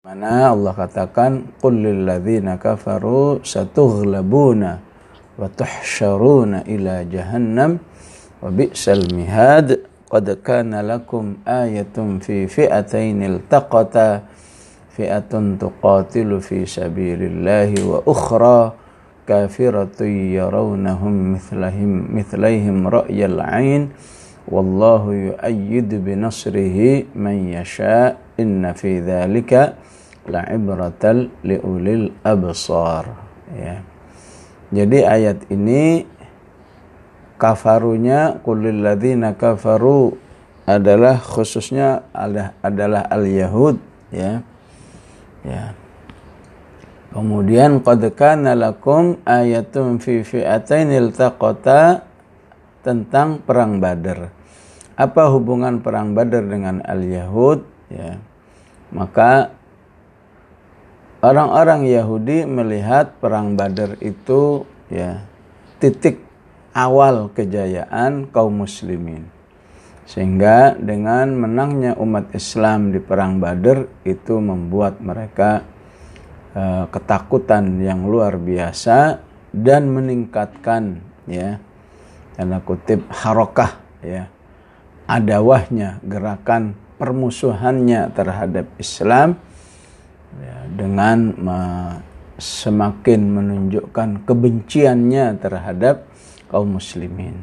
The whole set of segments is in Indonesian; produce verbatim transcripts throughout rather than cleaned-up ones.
Mana Allah katakan qul lil ladzina kafaru satughlabuna wa tuhsyaruna ila jahannam wa bi'sal mihad qad kana lakum ayatun fi fi'atain iltaqata fi'atun tuqatilu fi sabilillahi wa ukhra kafiratun yarawnahum mithlahum mithlaihim ra'yal 'ain wallahu yu'ayyidu binasrihi man yasha inna fi dzalika la'ibratal liulil absar. Ya. Jadi ayat ini kafarunya qulil ladzina kafaru adalah khususnya adalah al-yahud, ya. Ya. Kemudian qad kana lakum ayatun fi fi'atain iltaqata tentang perang Badar. Apa hubungan perang Badar dengan al-yahud? Ya. Maka orang-orang Yahudi melihat perang Badar itu ya titik awal kejayaan kaum muslimin. Sehingga dengan menangnya umat Islam di perang Badar itu membuat mereka uh, ketakutan yang luar biasa dan meningkatkan ya tanda kutip harokah ya adawahnya, gerakan permusuhannya terhadap Islam ya, dengan me- semakin menunjukkan kebenciannya terhadap kaum muslimin.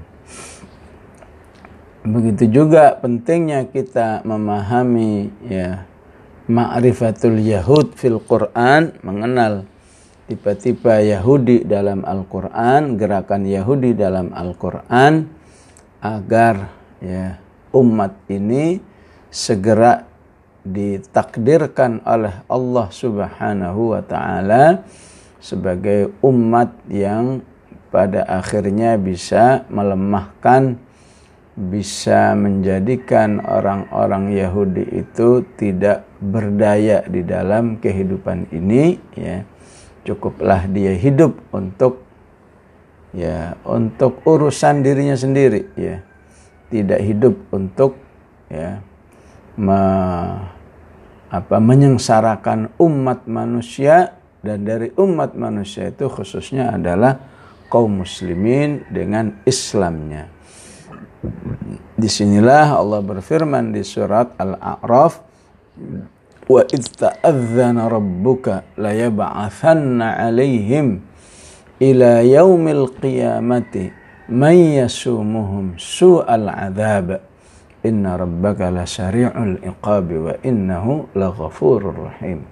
Begitu juga pentingnya kita memahami ya ma'rifatul yahud fil Quran, mengenal tipe-tipe Yahudi dalam Al-Quran, gerakan Yahudi dalam Al-Quran, agar ya umat ini segera ditakdirkan oleh Allah Subhanahu wa taala sebagai umat yang pada akhirnya bisa melemahkan, bisa menjadikan orang-orang Yahudi itu tidak berdaya di dalam kehidupan ini ya. Cukuplah dia hidup untuk ya untuk urusan dirinya sendiri ya. Tidak hidup untuk ya me, apa menyengsarakan umat manusia, dan dari umat manusia itu khususnya adalah kaum muslimin dengan Islamnya. Disinilah Allah berfirman di surat Al-A'raf, wa idz ta'adzana rabbuka la yab'atsanna 'alaihim ila yaumil qiyamati man yasumuhum su'al 'adzab inna rabbaka lasari'ul iqabi wa innahu laghafurur rahim.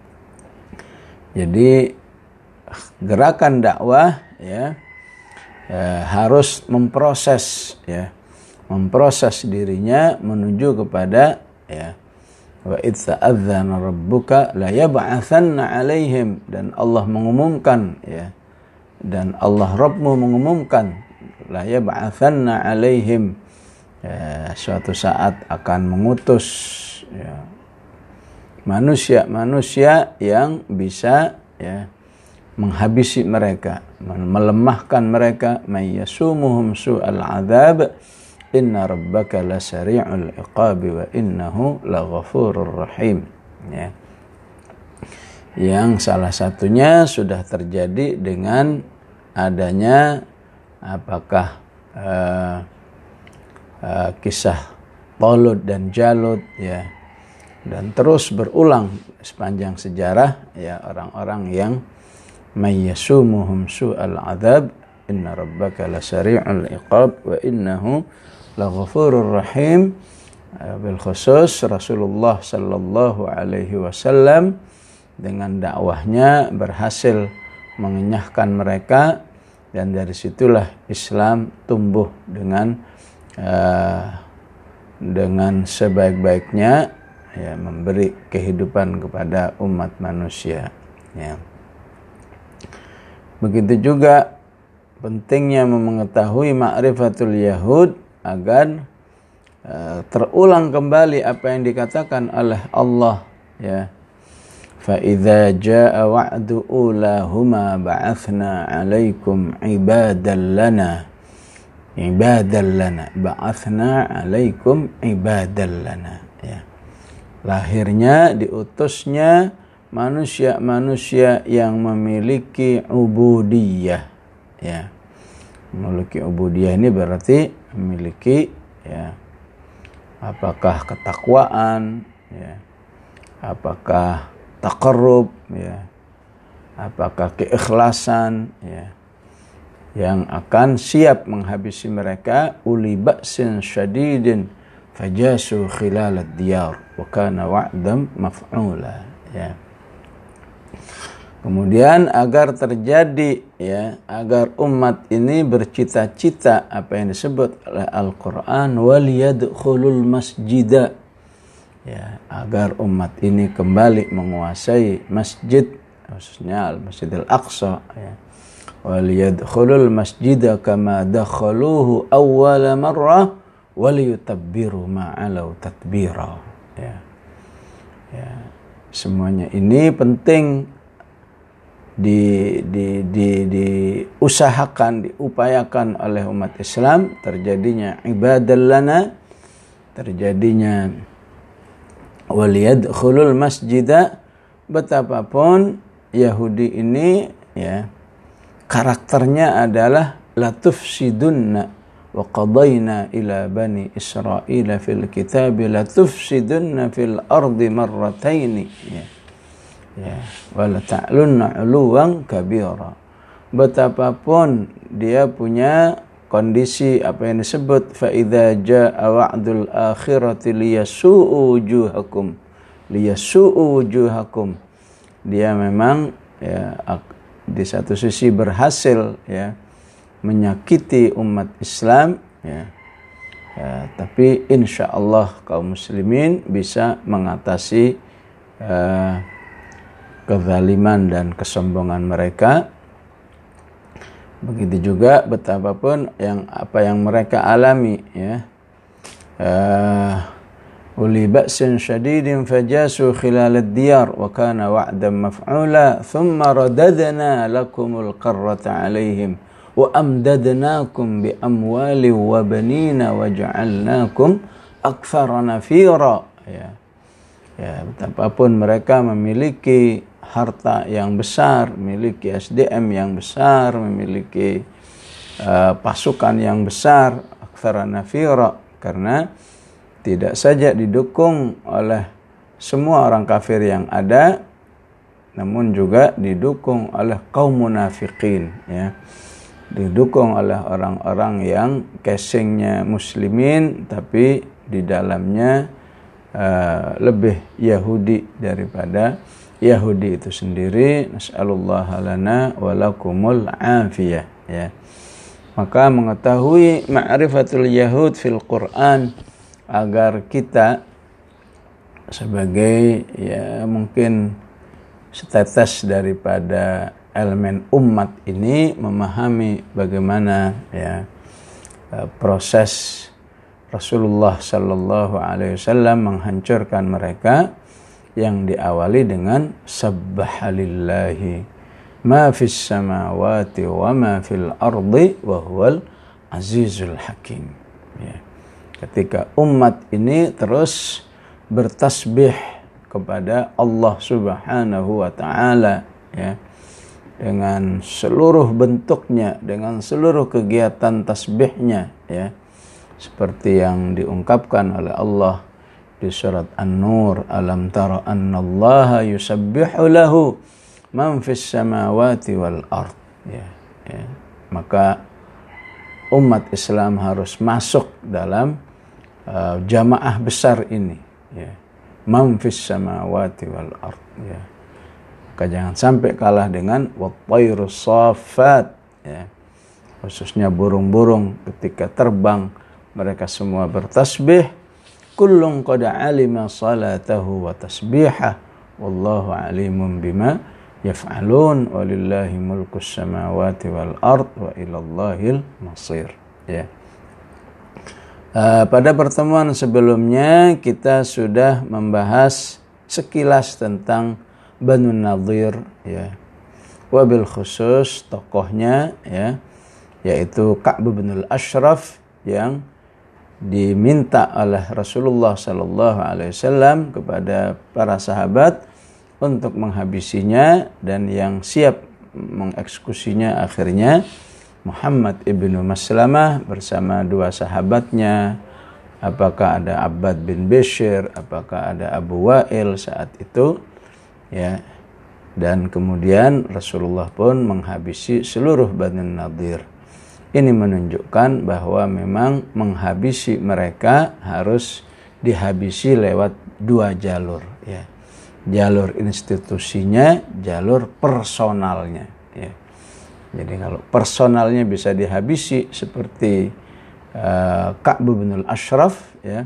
Jadi gerakan dakwah ya, ya harus memproses ya memproses dirinya menuju kepada ya wa idz ta'adzana rabbuka la yab'atsanna 'alaihim, dan Allah mengumumkan ya dan Allah Rabbmu mengumumkan la yab'atsanna 'alaihim ya, suatu saat akan mengutus ya manusia-manusia yang bisa ya menghabisi mereka, melemahkan mereka, mayyasumuhum su'al 'adzab inna rabbaka lasari'ul iqabi wa innahu laghafurur rahim ya. Yang salah satunya sudah terjadi dengan adanya apakah uh, uh, kisah Talut dan Jalut ya, dan terus berulang sepanjang sejarah ya, orang-orang yang mayyasumuhum su'al 'adzab inna rabbaka lasari'ul iqab wa innahu laghafurur rahim. Bil khusus Rasulullah sallallahu alaihi wasallam dengan dakwahnya berhasil mengenyahkan mereka, dan dari situlah Islam tumbuh dengan uh, dengan sebaik-baiknya ya, memberi kehidupan kepada umat manusia ya. Begitu juga pentingnya mengetahui ma'rifatul yahud agar uh, terulang kembali apa yang dikatakan oleh Allah ya. Fa idza jaa wa'du ulahuma ba'athna 'alaikum 'ibadan lana ibadan lana ba'athna 'alaikum ibadan lana ya. lahirnya, diutusnya manusia-manusia yang memiliki ubudiyah, ya. Memiliki ubudiyah ini berarti memiliki, ya, apakah ketakwaan, ya, apakah taqarrub, ya, apakah keikhlasan, ya, yang akan siap menghabisi mereka. Uli ba'sin syadidin fajasu khilalad diyar wa kana wa'dam maf'ula, ya. Kemudian agar terjadi, ya, agar umat ini bercita-cita apa yang disebut oleh Al-Qur'an wal yadkhulul masjida, ya, agar umat ini kembali menguasai masjid, khususnya Al-Masjidil Aqsa, ya. Wal yadkhulul masjida kama dakhaluhu awwala marrah wal yutabbiru ma 'alau tatbira, ya. Ya, semuanya ini penting di di di diusahakan, diupayakan oleh umat Islam, terjadinya ibadah lana, terjadinya wal yadkhulul masjida. Betapapun Yahudi ini, ya, karakternya adalah la tufsidunna wa qadayna ila bani Israila fil kitab la tufsidunna fil ardi marrataini, ya. Ya, wala ta'lunna 'uluwan kabira. Betapapun dia punya kondisi apa yang disebut fa idza jaa wa'dul akhirati liyasu'u wujuhakum liyasu'u wujuhakum. Dia memang, ya, di satu sisi berhasil, ya, menyakiti umat Islam, ya. Ya, tapi insyaallah kaum muslimin bisa mengatasi uh, kezaliman dan kesombongan mereka. Begitu juga betapapun yang apa yang mereka alami, ya. Uli ba'sin syadidin fajasu khilalad diyar wa kana wa'dan maf'ula thumma radadna lakumul qarrata 'alaihim wa amdadnakum bi amwali wa banina wa ja'alnakum aktsara nafira, ya. Ya, betapapun mereka memiliki harta yang besar, memiliki S D M yang besar, memiliki uh, pasukan yang besar, aktsara nafira, karena tidak saja didukung oleh semua orang kafir yang ada, namun juga didukung oleh kaum munafikin, ya. Didukung oleh orang-orang yang casingnya muslimin tapi di dalamnya uh, lebih Yahudi daripada Yahudi itu sendiri. Nas'alullah lana wa lakumul afiyah, ya. Maka mengetahui ma'rifatul yahud fil Quran agar kita sebagai, ya, mungkin setetes daripada elemen umat ini memahami bagaimana, ya, proses Rasulullah sallallahu alaihi wasallam menghancurkan mereka yang diawali dengan sabbahalillahi ma fis samawati wa ma fil ardi wa huwal azizul hakim, ya. Ketika umat ini terus bertasbih kepada Allah Subhanahu wa taala, ya, dengan seluruh bentuknya, dengan seluruh kegiatan tasbihnya, ya, seperti yang diungkapkan oleh Allah di surat An-Nur, alam tara annallaha yusabbihu lahu man fis samawati wal ard, ya, ya. Maka umat Islam harus masuk dalam uh, jamaah besar ini, ya, man fis samawati wal ard, ya. Maka jangan sampai kalah dengan wat-tayrus saffat, ya. Khususnya burung-burung ketika terbang mereka semua bertasbih. Kullun qad alima salatahu wa tasbihah wallahu alimun bima yaf'alun walillahi mulkus samawati wal ard wa ilallahil masir, ya. Uh, pada pertemuan sebelumnya kita sudah membahas sekilas tentang Banu Nadhir, ya. Wabil khusus tokohnya, ya, yaitu Ka'b bin al-Ashraf yang diminta oleh Rasulullah Sallallahu Alaihi Wasallam kepada para sahabat untuk menghabisinya, dan yang siap mengeksekusinya akhirnya Muhammad ibnu Maslamah bersama dua sahabatnya. Apakah ada Abbad bin Bishr, apakah ada Abu Wa'il saat itu, ya. Dan kemudian Rasulullah pun menghabisi seluruh Banu Nadir. Ini menunjukkan bahwa memang menghabisi mereka harus dihabisi lewat dua jalur, ya. Jalur institusinya, jalur personalnya, ya. Jadi kalau personalnya bisa dihabisi seperti uh, Ka'b bin al-Ashraf, ya,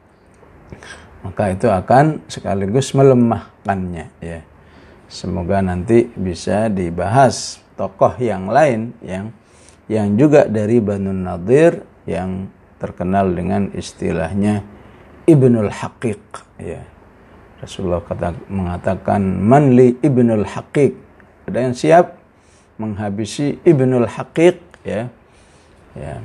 maka itu akan sekaligus melemahkannya, ya. Semoga nanti bisa dibahas tokoh yang lain yang yang juga dari Banu Nadir yang terkenal dengan istilahnya Ibnul Haqiq, ya. Rasulullah kata, mengatakan manli Ibnul Haqiq, ada yang siap menghabisi Ibnul Haqiq, ya. Ya.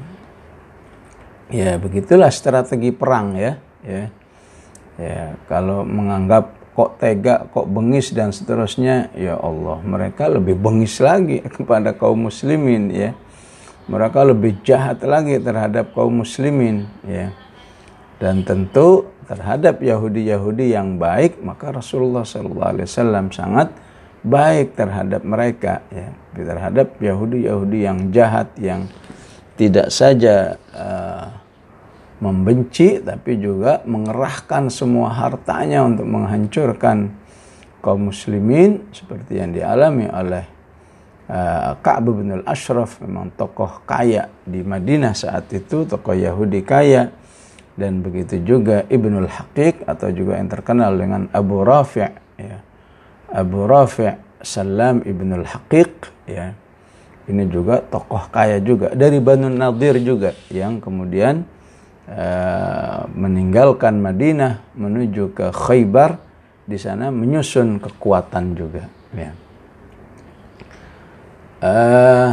Ya, begitulah strategi perang, ya. Ya. Ya, kalau menganggap kok tega, kok bengis dan seterusnya, ya Allah, mereka lebih bengis lagi kepada kaum muslimin, ya. Mereka lebih jahat lagi terhadap kaum muslimin, ya. Dan tentu terhadap Yahudi-Yahudi yang baik, maka Rasulullah shallallahu alaihi wasallam sangat baik terhadap mereka, ya. Terhadap Yahudi-Yahudi yang jahat, yang tidak saja uh, membenci, tapi juga mengerahkan semua hartanya untuk menghancurkan kaum muslimin, seperti yang dialami oleh uh, Ka'b bin al-Ashraf, memang tokoh kaya di Madinah saat itu, tokoh Yahudi kaya. Dan begitu juga Ibnul Haqiq, atau juga yang terkenal dengan Abu Rafi', ya. Abu Rafi' Salam Ibnul Haqiq, ya. Ini juga tokoh kaya juga dari Banu Nadir juga, yang kemudian uh, meninggalkan Madinah menuju ke Khaybar, di sana menyusun kekuatan juga, ya. Uh,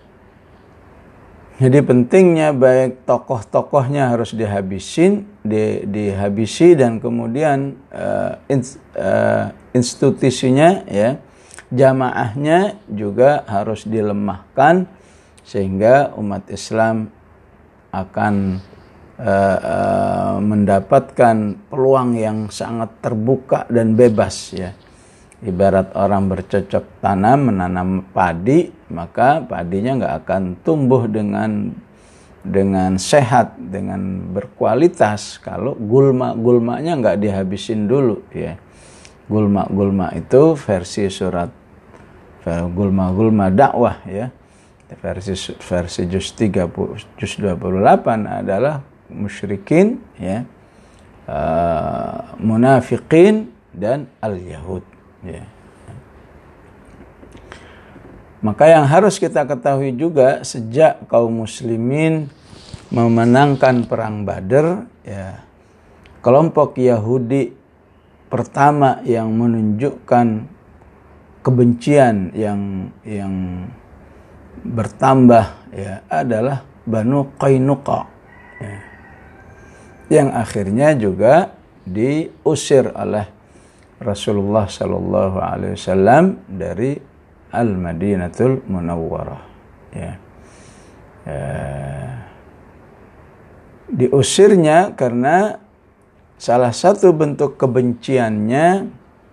jadi pentingnya baik tokoh-tokohnya harus dihabisin, di, dihabisi, dan kemudian uh, ins, uh, institusinya, ya, jamaahnya juga harus dilemahkan, sehingga umat Islam akan uh, uh, mendapatkan peluang yang sangat terbuka dan bebas, ya. Ibarat orang bercocok tanam, menanam padi, maka padinya nggak akan tumbuh dengan dengan sehat, dengan berkualitas kalau gulma-gulmanya nggak dihabisin dulu, ya. Gulma-gulma itu versi surat gulma-gulma dakwah, ya. Versi versi juz tiga puluh, juz dua puluh delapan adalah musyrikin, ya, uh, munafiqin dan al-yahud, ya. Maka yang harus kita ketahui juga, sejak kaum muslimin memenangkan perang Badar, ya, kelompok Yahudi pertama yang menunjukkan kebencian yang yang bertambah, ya, adalah Banu Qainuqa, ya, yang akhirnya juga diusir oleh Rasulullah Sallallahu Alaihi Wasallam dari Al-Madinatul Munawwarah, ya. Ya. Diusirnya karena salah satu bentuk kebenciannya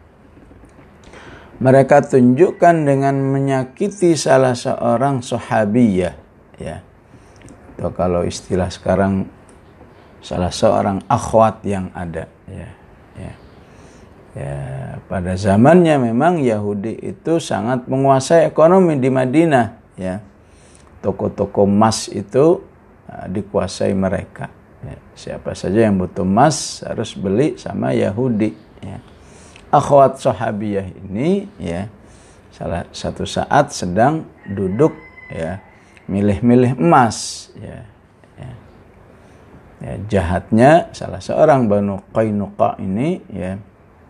mereka tunjukkan dengan menyakiti salah seorang sahabiyah, ya. Atau kalau istilah sekarang, salah seorang akhwat yang ada, ya. Ya. Ya, pada zamannya memang Yahudi itu sangat menguasai ekonomi di Madinah, ya. Toko-toko emas itu uh, dikuasai mereka, ya. Siapa saja yang butuh emas harus beli sama Yahudi, ya. Akhwat sahabiyah ini, ya, salah satu saat sedang duduk, ya, milih-milih emas, ya. Ya. Ya, jahatnya salah seorang Banu Qainuqa ini, ya,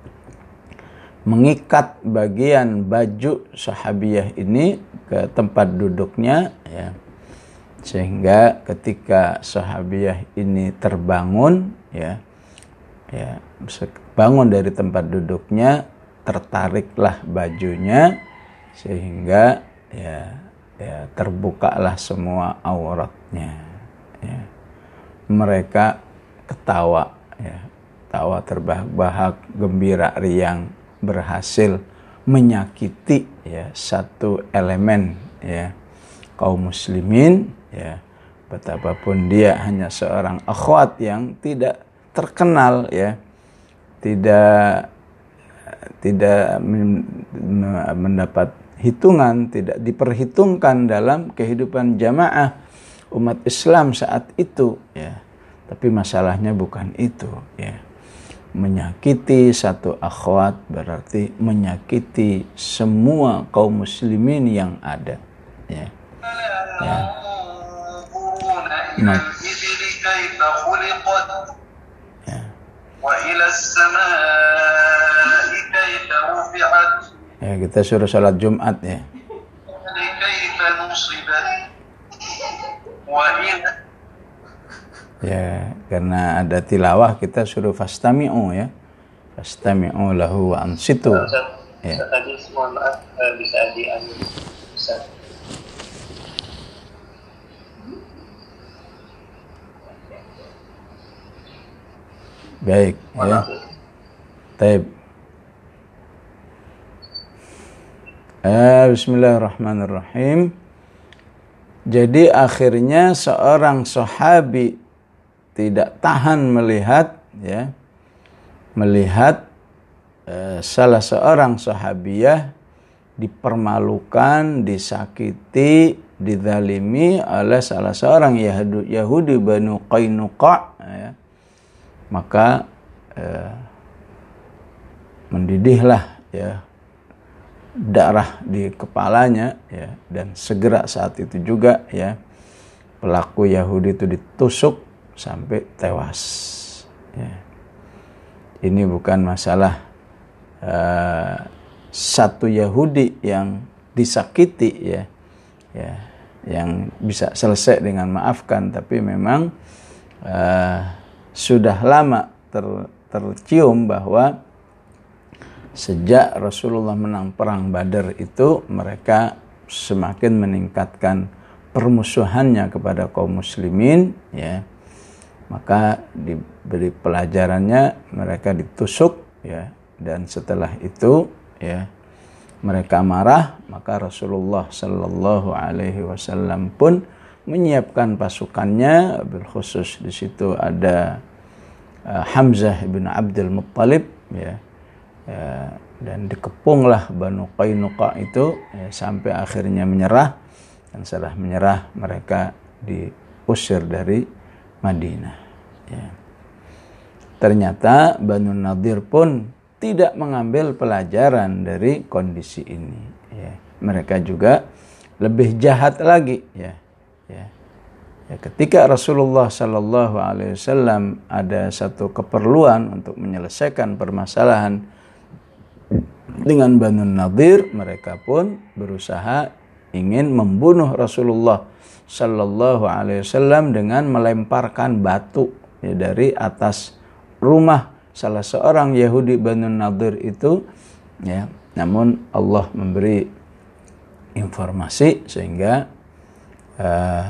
mengikat bagian baju sahabiyah ini ke tempat duduknya, ya, Sehingga ketika sahabiyah ini terbangun, ya, ya bangun dari tempat duduknya, tertariklah bajunya sehingga ya, ya terbukalah semua auratnya. Ya. Mereka ketawa, ya, tawa terbahak-bahak, gembira riang, berhasil menyakiti ya satu elemen ya kaum muslimin, ya, betapapun dia hanya seorang akhwat yang tidak terkenal, ya, tidak tidak mendapat hitungan, tidak diperhitungkan dalam kehidupan jamaah umat Islam saat itu, ya. Tapi masalahnya bukan itu, ya. Menyakiti satu akhwat berarti menyakiti semua kaum muslimin yang ada, ya. Ya. Nah. Ya. Ya, kita suruh sholat Jumat, ya. Ya, karena ada tilawah kita suruh fastami'u, ya. Fastami'u lahu wa ansitu. Ya. Tadi mohon maaf bisa diambil. Baik, ya. Taib. Eh, Bismillahirrahmanirrahim. Jadi akhirnya seorang sahabi tidak tahan melihat, ya, melihat eh, salah seorang sahabiyah dipermalukan, disakiti, dizalimi oleh salah seorang Yahudi, Yahudi Banu Qainuqa, ya. Maka eh, mendidihlah, ya, darah di kepalanya, ya, dan segera saat itu juga, ya, pelaku Yahudi itu ditusuk sampai tewas, ya. Ini bukan masalah uh, satu Yahudi yang disakiti, ya, ya, yang bisa selesai dengan maafkan, tapi memang uh, sudah lama ter, tercium bahwa sejak Rasulullah menang perang Badar itu mereka semakin meningkatkan permusuhannya kepada kaum muslimin, ya. Maka diberi pelajarannya, mereka ditusuk, ya, dan setelah itu, ya, mereka marah, maka Rasulullah Sallallahu Alaihi Wasallam pun menyiapkan pasukannya, berkhusus di situ ada uh, Hamzah bin Abdul Muttalib, ya. Ya, dan dikepunglah Banu Qainuqa itu, ya, sampai akhirnya menyerah, dan setelah menyerah mereka diusir dari Madinah, ya. Ternyata Banu Nadir pun tidak mengambil pelajaran dari kondisi ini, ya. Mereka juga lebih jahat lagi, ya, ya. Ya, ketika Rasulullah Sallallahu Alaihi Wasallam ada satu keperluan untuk menyelesaikan permasalahan dengan Banu Nadir, mereka pun berusaha ingin membunuh Rasulullah Sallallahu Alaihi Wasallam dengan melemparkan batu, ya, dari atas rumah salah seorang Yahudi Banu Nadir itu, ya. Namun Allah memberi informasi sehingga uh,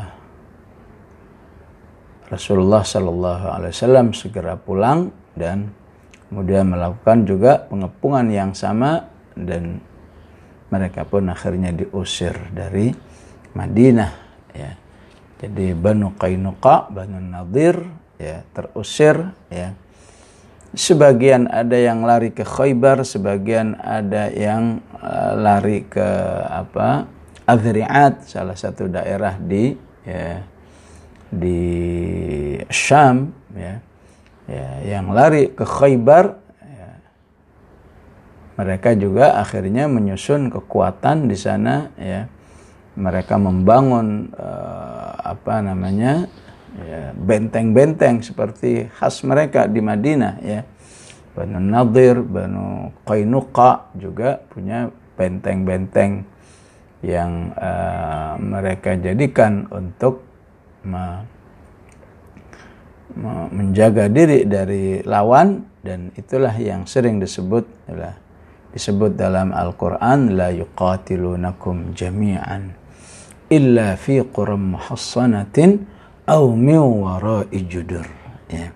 Rasulullah Sallallahu Alaihi Wasallam segera pulang dan kemudian melakukan juga pengepungan yang sama, dan mereka pun akhirnya diusir dari Madinah, ya. Jadi Banu Qainuqa, Banu Nadir, ya, terusir, ya. Sebagian ada yang lari ke Khaybar, sebagian ada yang uh, lari ke apa? Adhri'at, salah satu daerah di, ya, di Syam, ya. Ya, yang lari ke Khaybar, ya, mereka juga akhirnya menyusun kekuatan di sana, ya. Mereka membangun uh, apa namanya, ya, benteng-benteng seperti khas mereka di Madinah, ya. Banu Nadir, Banu Qainuqa juga punya benteng-benteng yang uh, mereka jadikan untuk menjaga diri dari lawan, dan itulah yang sering disebut disebut dalam Al-Quran, la yuqatilunakum jami'an illa fi quram muhassanatin aw min wara'i judur. Ya.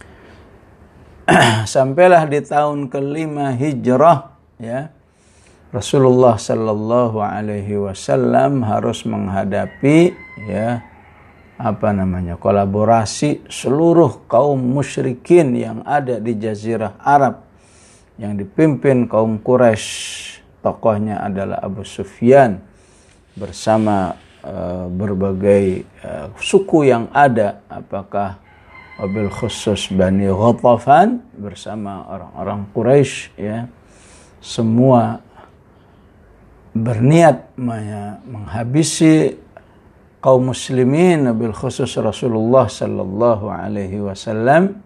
Sampailah di tahun kelima hijrah, ya, Rasulullah sallallahu alaihi wasallam harus menghadapi, ya, apa namanya, kolaborasi seluruh kaum musyrikin yang ada di Jazirah Arab yang dipimpin kaum Quraisy. Tokohnya adalah Abu Sufyan bersama uh, berbagai uh, suku yang ada, apakah wabil khusus Bani Ghatafan bersama orang-orang Quraisy, ya, semua berniat menghabisi kaum muslimin, wabil khusus Rasulullah sallallahu alaihi wasallam.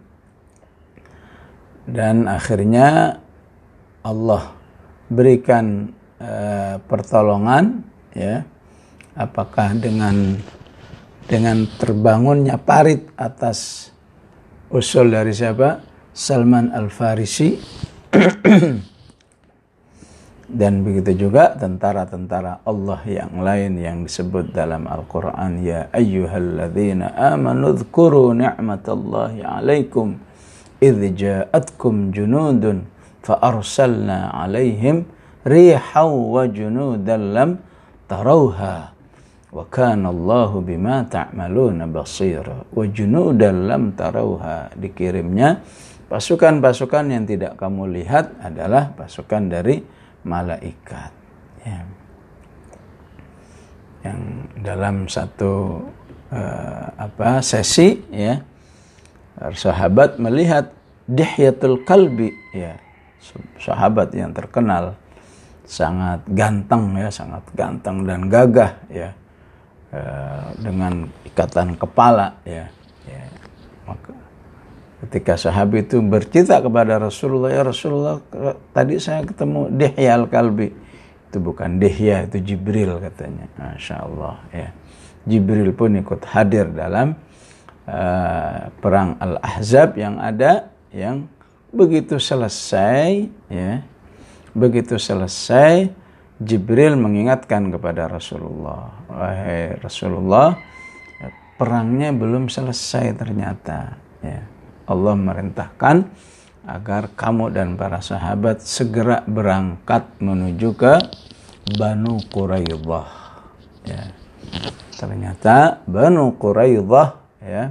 Dan akhirnya Allah berikan uh, pertolongan, ya, apakah dengan dengan terbangunnya parit atas usul dari siapa? Salman Al-Farisi. Dan begitu juga tentara-tentara Allah yang lain yang disebut dalam Al-Quran, ya ayyuhalladzina amanu dzkuru ni'matallahi alaikum idh ja'atkum junudun fa arsalna alaihim rihan wa junudan lam tarauha wa kana Allahu bima ta'maluna basira. Wa junudan lam tarauha, dikirimnya pasukan-pasukan yang tidak kamu lihat adalah pasukan dari malaikat, ya. Yang dalam satu uh, apa sesi, ya, sahabat melihat Dihyatul Kalbi, ya, sahabat yang terkenal sangat ganteng, ya, sangat ganteng dan gagah, ya, uh, dengan ikatan kepala, ya, ya. Maka ketika sahabat itu bercerita kepada Rasulullah, ya Rasulullah, tadi saya ketemu Dihya Al-Kalbi. Itu bukan Dihya, itu Jibril katanya. Masya Allah, ya. Jibril pun ikut hadir dalam uh, perang Al-Ahzab yang ada, yang begitu selesai, ya, begitu selesai, Jibril mengingatkan kepada Rasulullah, wahai Rasulullah, perangnya belum selesai ternyata, ya. Allah merintahkan agar kamu dan para sahabat segera berangkat menuju ke Banu Quraidah, ya. Ternyata Banu Quraidah, ya,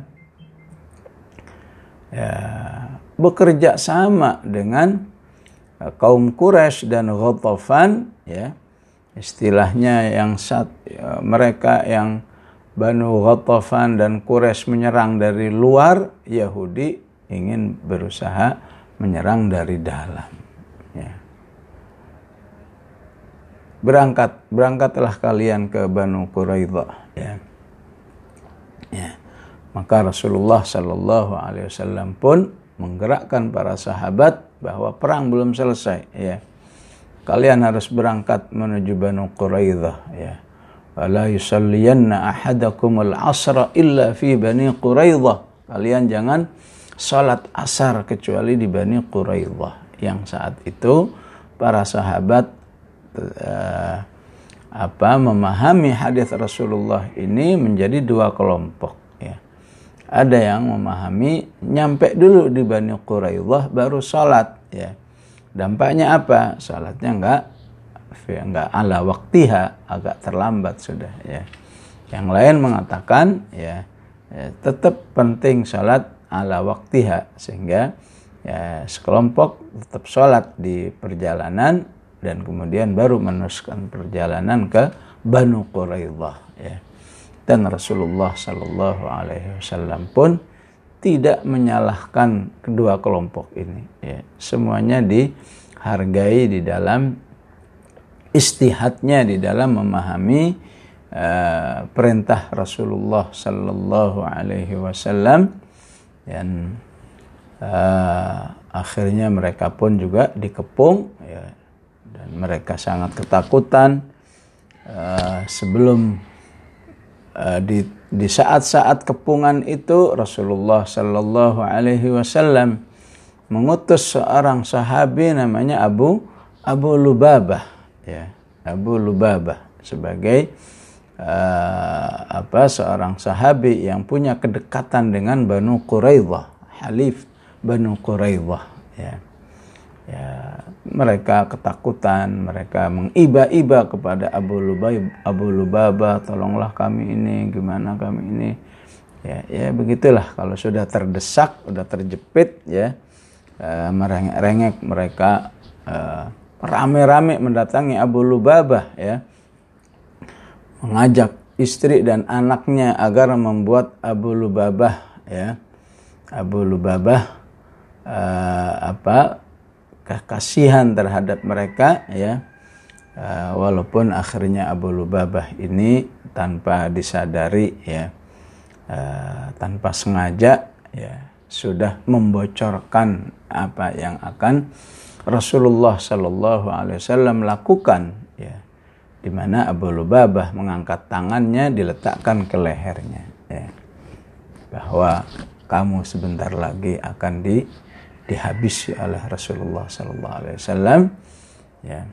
ya, bekerja sama dengan kaum Quraisy dan Ghatafan, ya. Istilahnya yang sat, ya, mereka yang Banu Ghatafan dan Quraisy menyerang dari luar, Yahudi ingin berusaha menyerang dari dalam, ya. Berangkat, berangkatlah kalian ke Banu Quraidah, ya. Ya. Maka Rasulullah sallallahu alaihi wasallam pun menggerakkan para sahabat bahwa perang belum selesai, ya. Kalian harus berangkat menuju Banu Quraidah, ya. Wala yusalliyanna ahadakumul asra illa fi Bani Quraidah. Kalian jangan salat asar kecuali di Bani Quraidah. Yang saat itu para sahabat uh, apa memahami hadis Rasulullah ini menjadi dua kelompok, ya. Ada yang memahami nyampe dulu di Bani Quraidah baru salat, ya. Dampaknya apa? Salatnya enggak enggak ala waktiha, agak terlambat sudah, ya. Yang lain mengatakan, ya, ya tetap penting salat ala waktiha, sehingga, ya, sekelompok tetap salat di perjalanan dan kemudian baru meneruskan perjalanan ke Banu Quraidah, ya. Dan Rasulullah sallallahu alaihi wasallam pun tidak menyalahkan kedua kelompok ini, ya. Semuanya dihargai di dalam istihadnya, di dalam memahami uh, perintah Rasulullah sallallahu alaihi wasallam, dan uh, akhirnya mereka pun juga dikepung, ya, dan mereka sangat ketakutan uh, sebelum uh, di di saat-saat kepungan itu Rasulullah Sallallahu Alaihi Wasallam mengutus seorang sahabi namanya Abu Abu Lubabah, ya, Abu Lubabah sebagai uh, apa seorang sahabi yang punya kedekatan dengan Banu Quraidah, halif Banu Quraidah, ya. Ya, mereka ketakutan, mereka mengiba-iba kepada Abu Lubabah, Abu Lubabah, tolonglah kami ini, gimana kami ini. Ya, ya begitulah kalau sudah terdesak, sudah terjepit, ya, uh, merengek-rengek mereka uh, rame-rame mendatangi Abu Lubabah, ya, mengajak istri dan anaknya agar membuat Abu Lubabah, ya, Abu Lubabah uh, apa kasihan terhadap mereka, ya, uh, walaupun akhirnya Abu Lubabah ini tanpa disadari, ya, uh, tanpa sengaja, ya, sudah membocorkan apa yang akan Rasulullah Sallallahu Alaihi Wasallam lakukan, ya, di mana Abu Lubabah mengangkat tangannya diletakkan ke lehernya, ya, bahwa kamu sebentar lagi akan di dihabisi oleh Rasulullah Sallallahu Alaihi Wasallam, ya.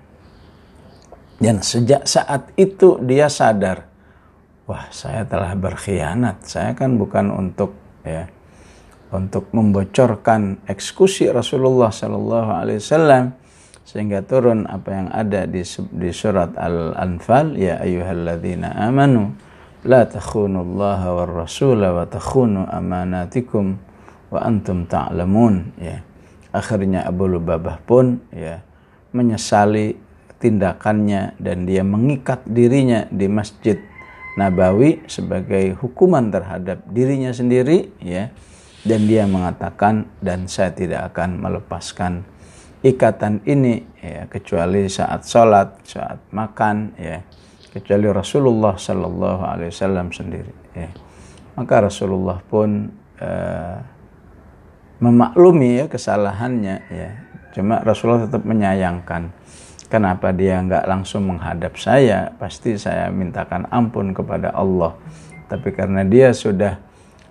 Dan sejak saat itu dia sadar, wah, saya telah berkhianat. Saya kan bukan untuk, ya, untuk membocorkan eksekusi Rasulullah Sallallahu Alaihi Wasallam, sehingga turun apa yang ada di di surat Al-Anfal, ya ayyuhalladzina amanu la takhunullaha war rasula wa takhunu amanatikum wa antum ta'lamun, ya. Akhirnya Abu Lubabah pun, ya, menyesali tindakannya dan dia mengikat dirinya di Masjid Nabawi sebagai hukuman terhadap dirinya sendiri, ya, dan dia mengatakan, dan saya tidak akan melepaskan ikatan ini, ya, kecuali saat sholat, saat makan, ya, kecuali Rasulullah Sallallahu Alaihi Wasallam sendiri, ya. Maka Rasulullah pun uh, memaklumi, ya, kesalahannya, ya. Cuma Rasulullah tetap menyayangkan, kenapa dia nggak langsung menghadap saya, pasti saya mintakan ampun kepada Allah. Tapi karena dia sudah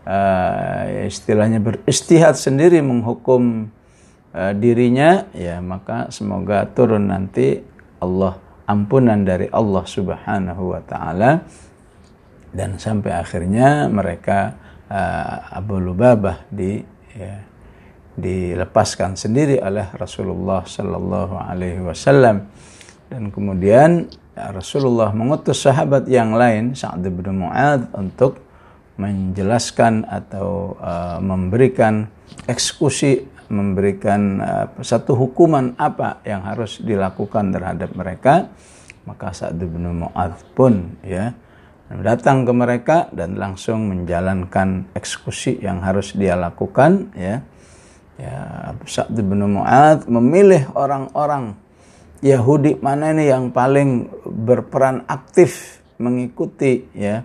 uh, istilahnya beristihad sendiri menghukum uh, dirinya, ya, maka semoga turun nanti Allah ampunan dari Allah Subhanahu wa Ta'ala, dan sampai akhirnya mereka uh, Abu Lubabah di, ya, dilepaskan sendiri oleh Rasulullah Sallallahu Alaihi Wasallam. Dan kemudian, ya, Rasulullah mengutus sahabat yang lain, Sa'd bin Mu'adz, untuk menjelaskan atau uh, memberikan eksekusi, memberikan uh, satu hukuman apa yang harus dilakukan terhadap mereka. Maka Sa'd bin Mu'adz pun, ya, datang ke mereka dan langsung menjalankan eksekusi yang harus dia lakukan, ya. Ya, Sa'd bin Mu'adz memilih orang-orang Yahudi mana ini yang paling berperan aktif mengikuti, ya,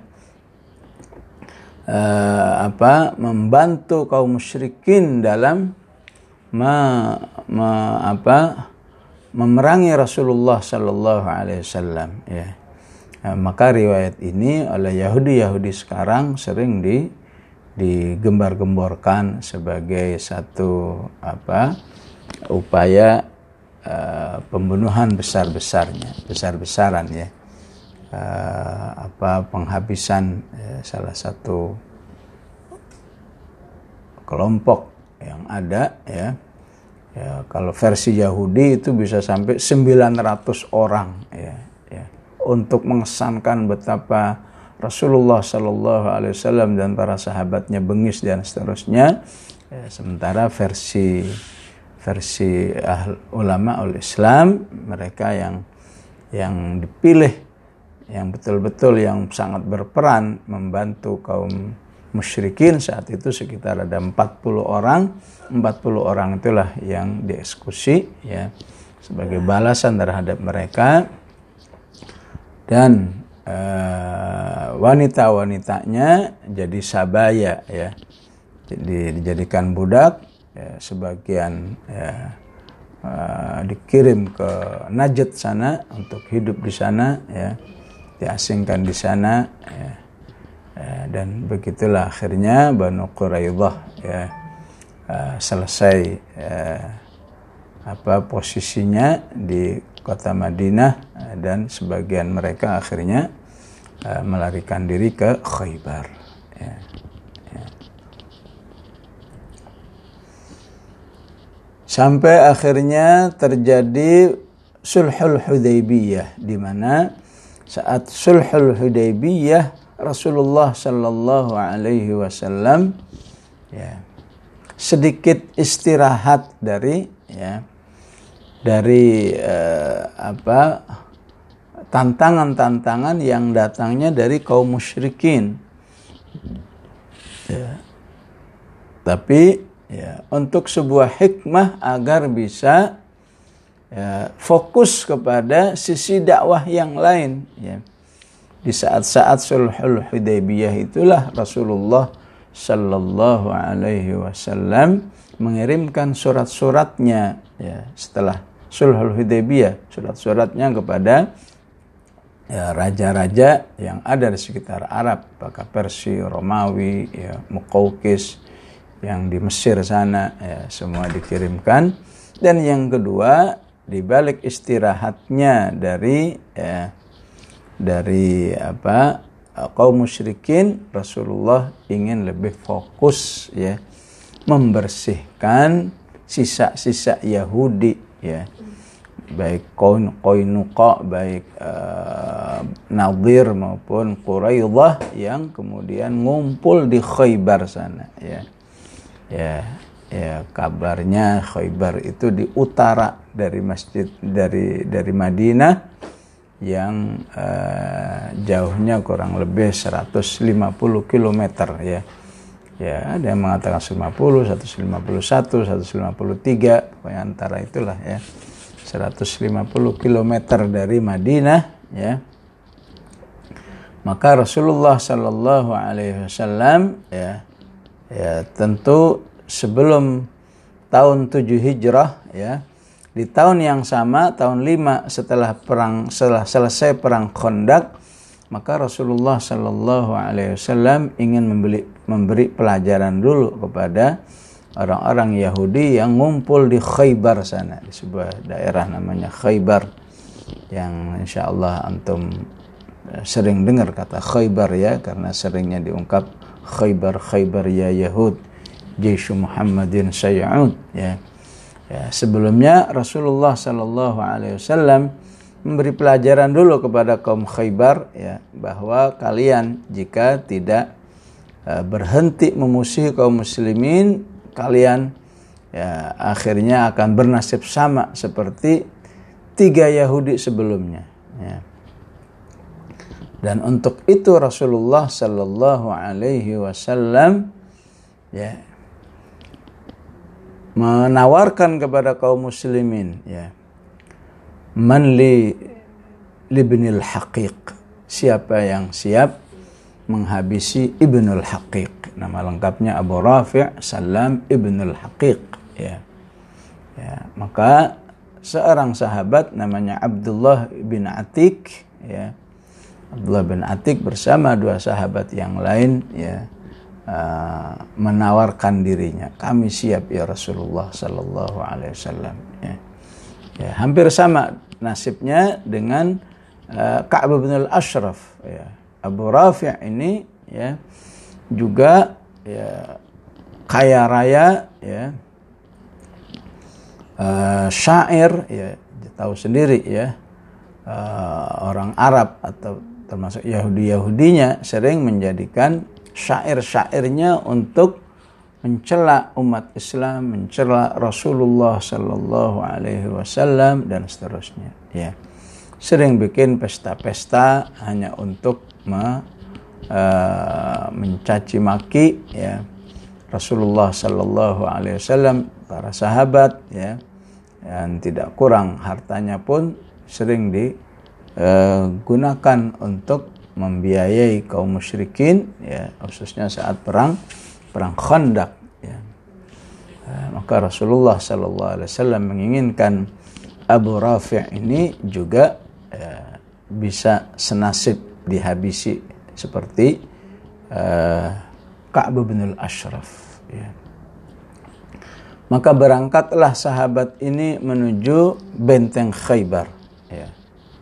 uh, apa membantu kaum musyrikin dalam me, me, apa, memerangi Rasulullah Sallallahu Alaihi Wasallam, ya. Nah, maka riwayat ini oleh Yahudi-Yahudi sekarang sering di digembar-gemborkan sebagai satu apa upaya uh, pembunuhan besar-besarnya, besar-besaran, ya, uh, apa penghabisan, ya, salah satu kelompok yang ada, ya. Ya, kalau versi Yahudi itu bisa sampai sembilan ratus orang, ya, ya, untuk mengesankan betapa Rasulullah Sallallahu Alaihi Wasallam dan para sahabatnya bengis dan seterusnya. Ya, sementara versi versi ahl, ulama ul Islam, mereka yang yang dipilih, yang betul-betul yang sangat berperan membantu kaum musyrikin saat itu sekitar ada empat puluh orang. empat puluh orang itulah yang dieksekusi, ya, sebagai balasan terhadap mereka. Dan Uh, wanita-wanitanya jadi sabaya, ya, jadi dijadikan budak, ya, sebagian, ya, uh, dikirim ke Najd sana untuk hidup di sana, ya, diasingkan di sana, ya. Ya, dan begitulah akhirnya Banu Quraidah ya uh, selesai uh, apa posisinya di kota Madinah, uh, dan sebagian mereka akhirnya uh, melarikan diri ke Khaybar. Ya, ya. Sampai akhirnya terjadi Sulhul Hudaybiyah, di mana saat Sulhul Hudaybiyah Rasulullah Sallallahu Alaihi Wasallam ya sedikit istirahat dari ya dari eh, apa tantangan-tantangan yang datangnya dari kaum musyrikin. Ya. Tapi ya untuk sebuah hikmah agar bisa ya, fokus kepada sisi dakwah yang lain. Ya. Di saat-saat Sulhul Hudaybiyah itulah Rasulullah Sallallahu Alaihi Wasallam mengirimkan surat-suratnya ya, setelah Sulhul Hudaybiyah, surat-suratnya kepada ya, raja-raja yang ada di sekitar Arab, apakah Persia, Romawi, ya, Muqawqis yang di Mesir sana, ya, semua dikirimkan. Dan yang kedua, di balik istirahatnya dari ya, dari apa kaum musyrikin, Rasulullah ingin lebih fokus ya membersihkan sisa-sisa Yahudi ya, baik Qainuqa, baik uh, Nadir maupun Quraidah yang kemudian ngumpul di Khaybar sana ya. Ya, ya kabarnya Khaybar itu di utara dari masjid dari dari Madinah, yang uh, jauhnya kurang lebih seratus lima puluh kilometer ya. Ya, ada yang mengatakan seratus lima puluh, seratus lima puluh satu, seratus lima puluh tiga, pokoknya antara itulah ya. seratus lima puluh kilometer dari Madinah ya. Maka Rasulullah Sallallahu Alaihi Wasallam ya, ya tentu sebelum tahun tujuh Hijrah ya, di tahun yang sama, tahun lima setelah perang, setelah selesai perang Khandaq, maka Rasulullah Sallallahu Alaihi Wasallam ingin memberi, memberi pelajaran dulu kepada orang-orang Yahudi yang ngumpul di Khaybar sana, di sebuah daerah namanya Khaybar, yang insya Allah antum sering dengar kata Khaybar ya, karena seringnya diungkap Khaybar, Khaybar ya Yahud, Jaishu Muhammadin Sayyud ya. Ya, sebelumnya Rasulullah Sallallahu Alaihi Wasallam memberi pelajaran dulu kepada kaum Khaybar ya, bahwa kalian jika tidak uh, berhenti memusuhi kaum muslimin, kalian ya akhirnya akan bernasib sama seperti tiga Yahudi sebelumnya ya. Dan untuk itu Rasulullah Sallallahu Alaihi Wasallam ya menawarkan kepada kaum muslimin ya, man li libnil haqiq, siapa yang siap menghabisi Ibnul Haqiq. Nama lengkapnya Abu Rafi' Salam Ibnul Haqiq ya. Ya, maka seorang sahabat namanya Abdullah bin Atik ya, Abdullah bin Atik bersama dua sahabat yang lain ya, Uh, menawarkan dirinya, kami siap ya Rasulullah Sallallahu Alaihi Wasallam ya. Ya, hampir sama nasibnya dengan uh, Ka'b bin al-Ashraf ya. Abu Rafi' ini ya juga ya kaya raya ya, uh, syair ya, tahu sendiri ya, uh, orang Arab atau termasuk Yahudi-Yahudinya sering menjadikan syair-syairnya untuk mencela umat Islam, mencela Rasulullah Sallallahu Alaihi Wasallam dan seterusnya ya. Sering bikin pesta-pesta hanya untuk me, uh, mencaci maki ya Rasulullah Sallallahu Alaihi Wasallam, para sahabat ya, dan tidak kurang hartanya pun sering digunakan uh, untuk membiayai kaum musyrikin ya, khususnya saat perang perang Khandaq ya. Uh, maka Rasulullah Sallallahu Alaihi Wasallam menginginkan Abu Rafi' ini juga uh, bisa senasib dihabisi seperti uh, Ka'b bin al-Ashraf. Ya. Maka berangkatlah sahabat ini menuju benteng Khaybar. Ya.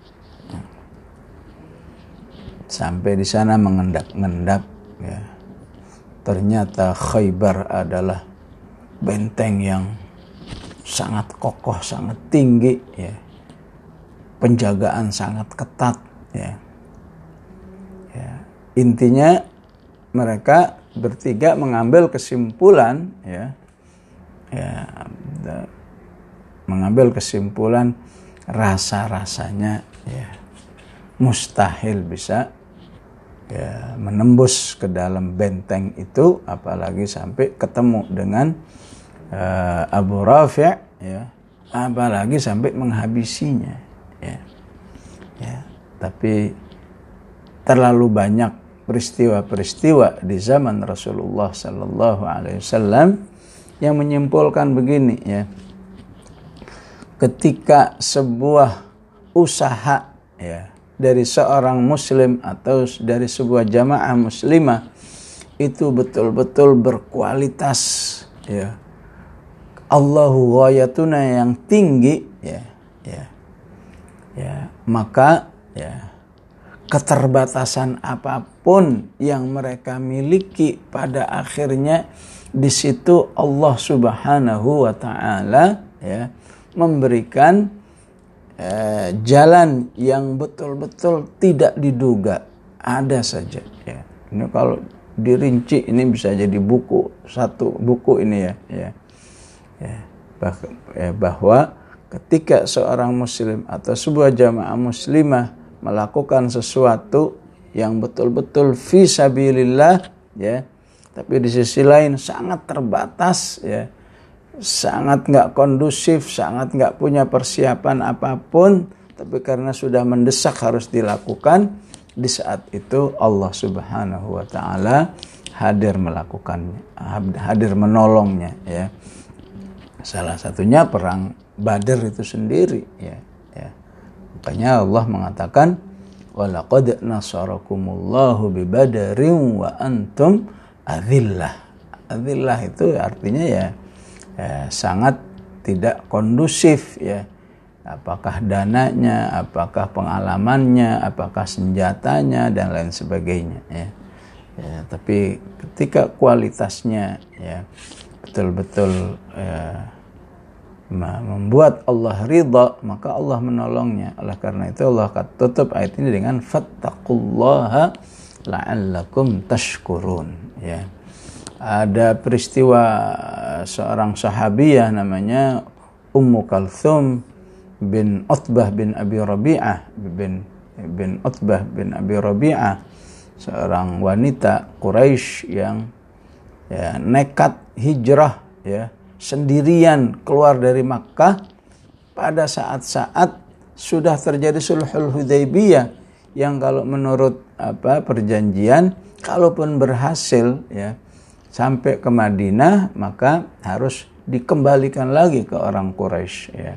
Sampai di sana mengendap-endap. Ya. Ternyata Khaybar adalah benteng yang sangat kokoh, sangat tinggi. Ya. Penjagaan sangat ketat. Ya. Ya. Intinya mereka bertiga mengambil kesimpulan, ya, ya, mengambil kesimpulan rasa-rasanya ya mustahil bisa ya menembus ke dalam benteng itu, apalagi sampai ketemu dengan uh, Abu Rafi', ya, apalagi sampai menghabisinya, ya, ya. Tapi terlalu banyak peristiwa-peristiwa di zaman Rasulullah Sallallahu Alaihi Wasallam yang menyimpulkan begini, ya, ketika sebuah usaha, ya, dari seorang muslim atau dari sebuah jamaah muslimah itu betul-betul berkualitas, ya, Allahu ghayatuna yang tinggi, ya, ya, ya, maka ya keterbatasan apapun yang mereka miliki pada akhirnya di situ Allah Subhanahu wa taala ya memberikan eh, jalan yang betul-betul tidak diduga ada saja, ya. Ini kalau dirinci ini bisa jadi buku, satu buku ini, ya, ya. Ya, bah, ya bahwa ketika seorang muslim atau sebuah jamaah muslimah melakukan sesuatu yang betul-betul fi sabilillah, ya, tapi di sisi lain sangat terbatas, ya, sangat nggak kondusif, sangat nggak punya persiapan apapun, tapi karena sudah mendesak harus dilakukan, di saat itu Allah Subhanahu wa taala hadir melakukannya, hadir menolongnya, ya. Salah satunya perang Badar itu sendiri, ya, ya. Makanya Allah mengatakan walaqad nasarakumullahu bibadarin wa antum adzillah. Adzillah itu artinya ya, ya sangat tidak kondusif, ya. Apakah dananya, apakah pengalamannya, apakah senjatanya dan lain sebagainya, ya. Ya, tapi ketika kualitasnya ya betul-betul ya, membuat Allah ridha, maka Allah menolongnya. Oleh karena itu Allah akan tutup ayat ini dengan fattaqullaha la'allakum tashkurun, ya. Ada peristiwa seorang sahabiyah namanya Ummu Kalthum bin Utbah bin Abi Rabi'ah bin bin Utbah bin Abi Rabi'ah, seorang wanita Quraisy yang ya nekat hijrah, ya, sendirian keluar dari Makkah pada saat-saat sudah terjadi Sulhul Hudaybiyah yang kalau menurut apa perjanjian kalaupun berhasil, ya, sampai ke Madinah maka harus dikembalikan lagi ke orang Quraisy, ya.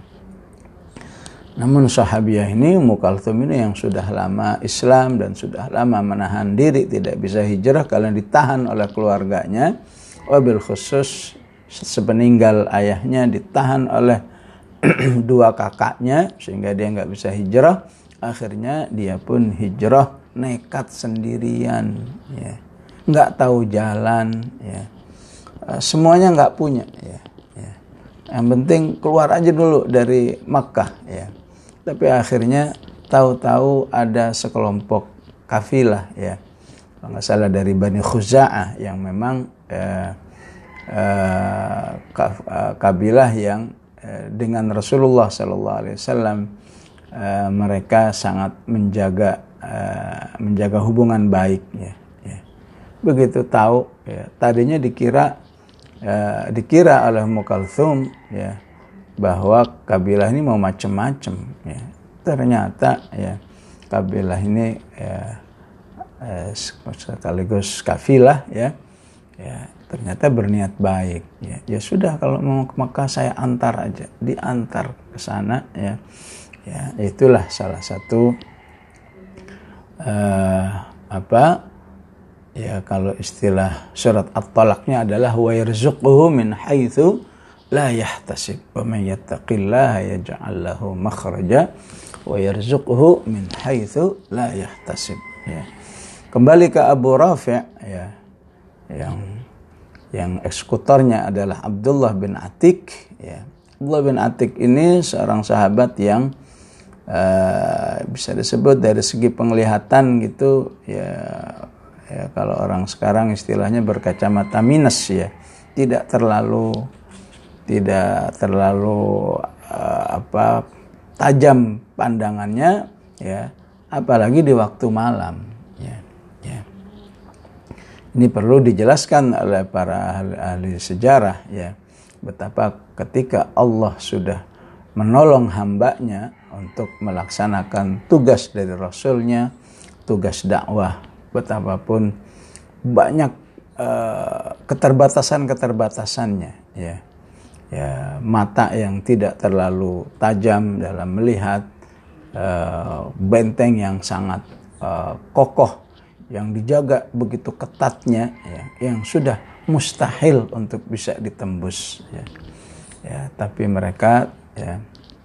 Namun sahabiyah ini Ummu Kalthum ini yang sudah lama Islam dan sudah lama menahan diri tidak bisa hijrah karena ditahan oleh keluarganya, wabil khusus sepeninggal ayahnya ditahan oleh dua kakaknya sehingga dia nggak bisa hijrah. Akhirnya dia pun hijrah nekat sendirian, ya, nggak tahu jalan, ya, semuanya nggak punya, ya, ya. Yang penting keluar aja dulu dari Makkah, ya. Tapi akhirnya tahu-tahu ada sekelompok kafilah, ya, kalau nggak salah dari Bani Khuza'ah yang memang eh, Uh, kabilah yang uh, dengan Rasulullah Sallallahu Alaihi Wasallam uh, mereka sangat menjaga uh, menjaga hubungan baik, ya, ya. Begitu tahu, ya, tadinya dikira uh, dikira oleh Ummu Kalthum, ya, bahwa kabilah ini mau macam-macam, ya. Ternyata, ya, kabilah ini ya, uh, sekaligus kafilah, ya, ya. Ternyata berniat baik, ya. Ya sudah kalau mau ke Makkah saya antar aja, diantar ke sana, ya. Ya, itulah salah satu uh, apa ya kalau istilah surat At-Talaqnya adalah wa yarzuquhu min haitsu la yahtasib wa may yattaqillaha yaj'al lahu makhraja wa yarzuquhu min haitsu la yahtasib. Ya. Kembali ke Abu Rafi' ya, yang yang eksekutornya adalah Abdullah bin Atik ya. Abdullah bin Atik ini seorang sahabat yang uh, bisa disebut dari segi penglihatan gitu ya, ya kalau orang sekarang istilahnya berkacamata minus ya, tidak terlalu tidak terlalu uh, apa tajam pandangannya ya, apalagi di waktu malam. Ini perlu dijelaskan oleh para ahli, ahli sejarah ya, betapa ketika Allah sudah menolong hambanya untuk melaksanakan tugas dari Rasulnya, tugas dakwah, betapapun banyak uh, keterbatasan-keterbatasannya ya. Ya, mata yang tidak terlalu tajam dalam melihat, uh, benteng yang sangat uh, kokoh yang dijaga begitu ketatnya ya, yang sudah mustahil untuk bisa ditembus ya. Ya, tapi mereka ya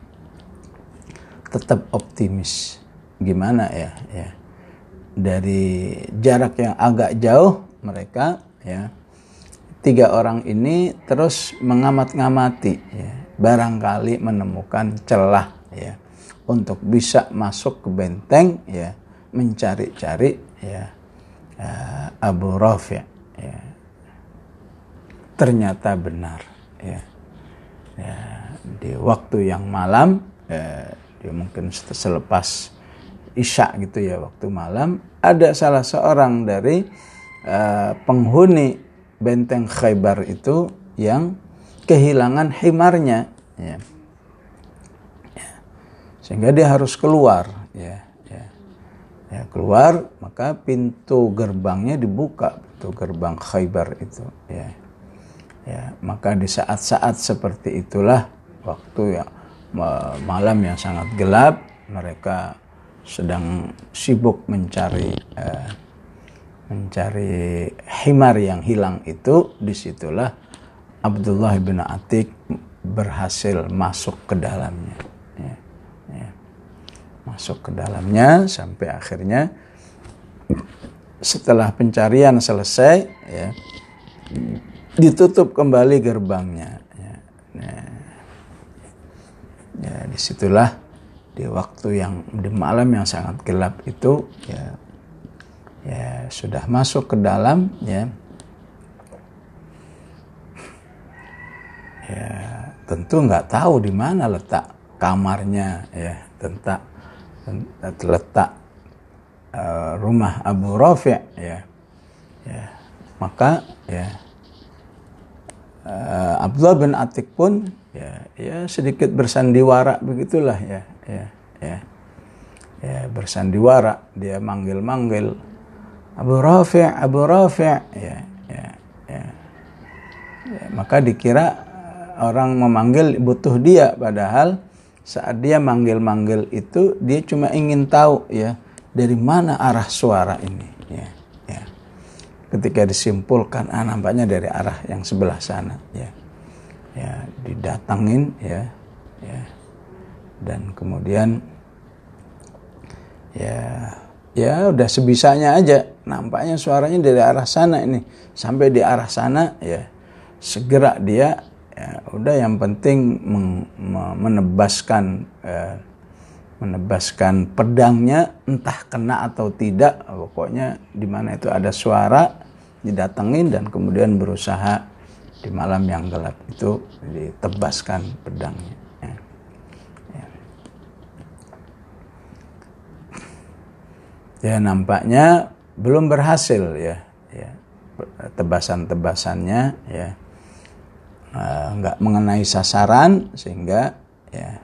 tetap optimis. Gimana ya ya. Dari jarak yang agak jauh mereka ya, tiga orang ini terus mengamat-ngamati ya, barangkali menemukan celah ya untuk bisa masuk ke benteng ya, mencari-cari ya Uh, Abu Rafi' ya. Ternyata benar ya. Ya, di waktu yang malam ya, dia mungkin selepas Isya gitu ya, waktu malam ada salah seorang dari uh, penghuni benteng Khaybar itu yang kehilangan himarnya ya. Ya. Sehingga dia harus keluar ya. Ya, keluar, maka pintu gerbangnya dibuka, pintu gerbang Khaybar itu ya. Ya, maka di saat-saat seperti itulah, waktu yang malam yang sangat gelap, mereka sedang sibuk mencari eh, mencari himar yang hilang itu. Disitulah Abdullah bin Atik berhasil masuk ke dalamnya ya. Ya. Masuk ke dalamnya sampai akhirnya setelah pencarian selesai ya, ditutup kembali gerbangnya ya. Nah, ya disitulah di waktu yang di malam yang sangat gelap itu ya, ya sudah masuk ke dalam ya. Ya tentu nggak tahu di mana letak kamarnya ya, tentang terletak uh, rumah Abu Rafi' ya. Ya, maka ya uh, Abdullah bin Atik pun ya, ya sedikit bersandiwara begitulah ya, ya, ya, ya bersandiwara, dia manggil-manggil Abu Rafi', Abu Rafi' ya, ya, ya, ya, maka dikira orang memanggil butuh dia, padahal saat dia manggil-manggil itu dia cuma ingin tahu ya dari mana arah suara ini ya, ya. Ketika disimpulkan ah nampaknya dari arah yang sebelah sana ya. Ya, didatangin ya, ya. Dan kemudian ya ya udah sebisanya aja, nampaknya suaranya dari arah sana ini. Sampai di arah sana ya segera dia ya, udah yang penting men- menebaskan eh, menebaskan pedangnya, entah kena atau tidak, pokoknya di mana itu ada suara didatengin dan kemudian berusaha di malam yang gelap itu ditebaskan pedangnya. Ya. Ya. Ya nampaknya belum berhasil ya, ya tebasan-tebasannya ya. Uh, nggak mengenai sasaran sehingga ya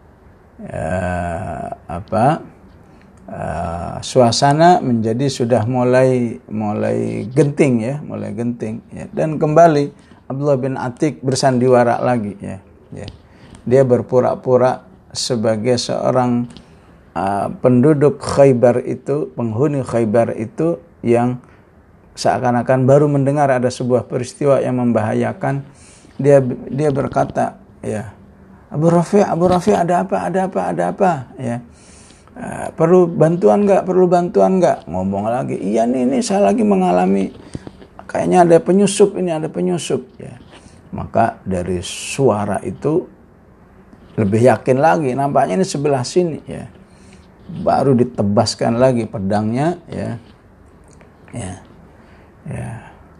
uh, apa uh, suasana menjadi sudah mulai mulai genting ya, mulai genting ya. Dan kembali Abdullah bin Atik bersandiwara lagi ya, ya. Dia berpura-pura sebagai seorang uh, penduduk Khaybar itu, penghuni Khaybar itu yang seakan-akan baru mendengar ada sebuah peristiwa yang membahayakan, dia dia berkata, ya, Abu Rafi, Abu Rafi ada apa, ada apa, ada apa, ya. Uh, perlu bantuan nggak? Perlu bantuan nggak? Ngomong lagi, iya nih, ini saya lagi mengalami, kayaknya ada penyusup, ini ada penyusup. Ya. Maka dari suara itu lebih yakin lagi, nampaknya ini sebelah sini. Ya. Baru ditebaskan lagi pedangnya, ya, ya, ya.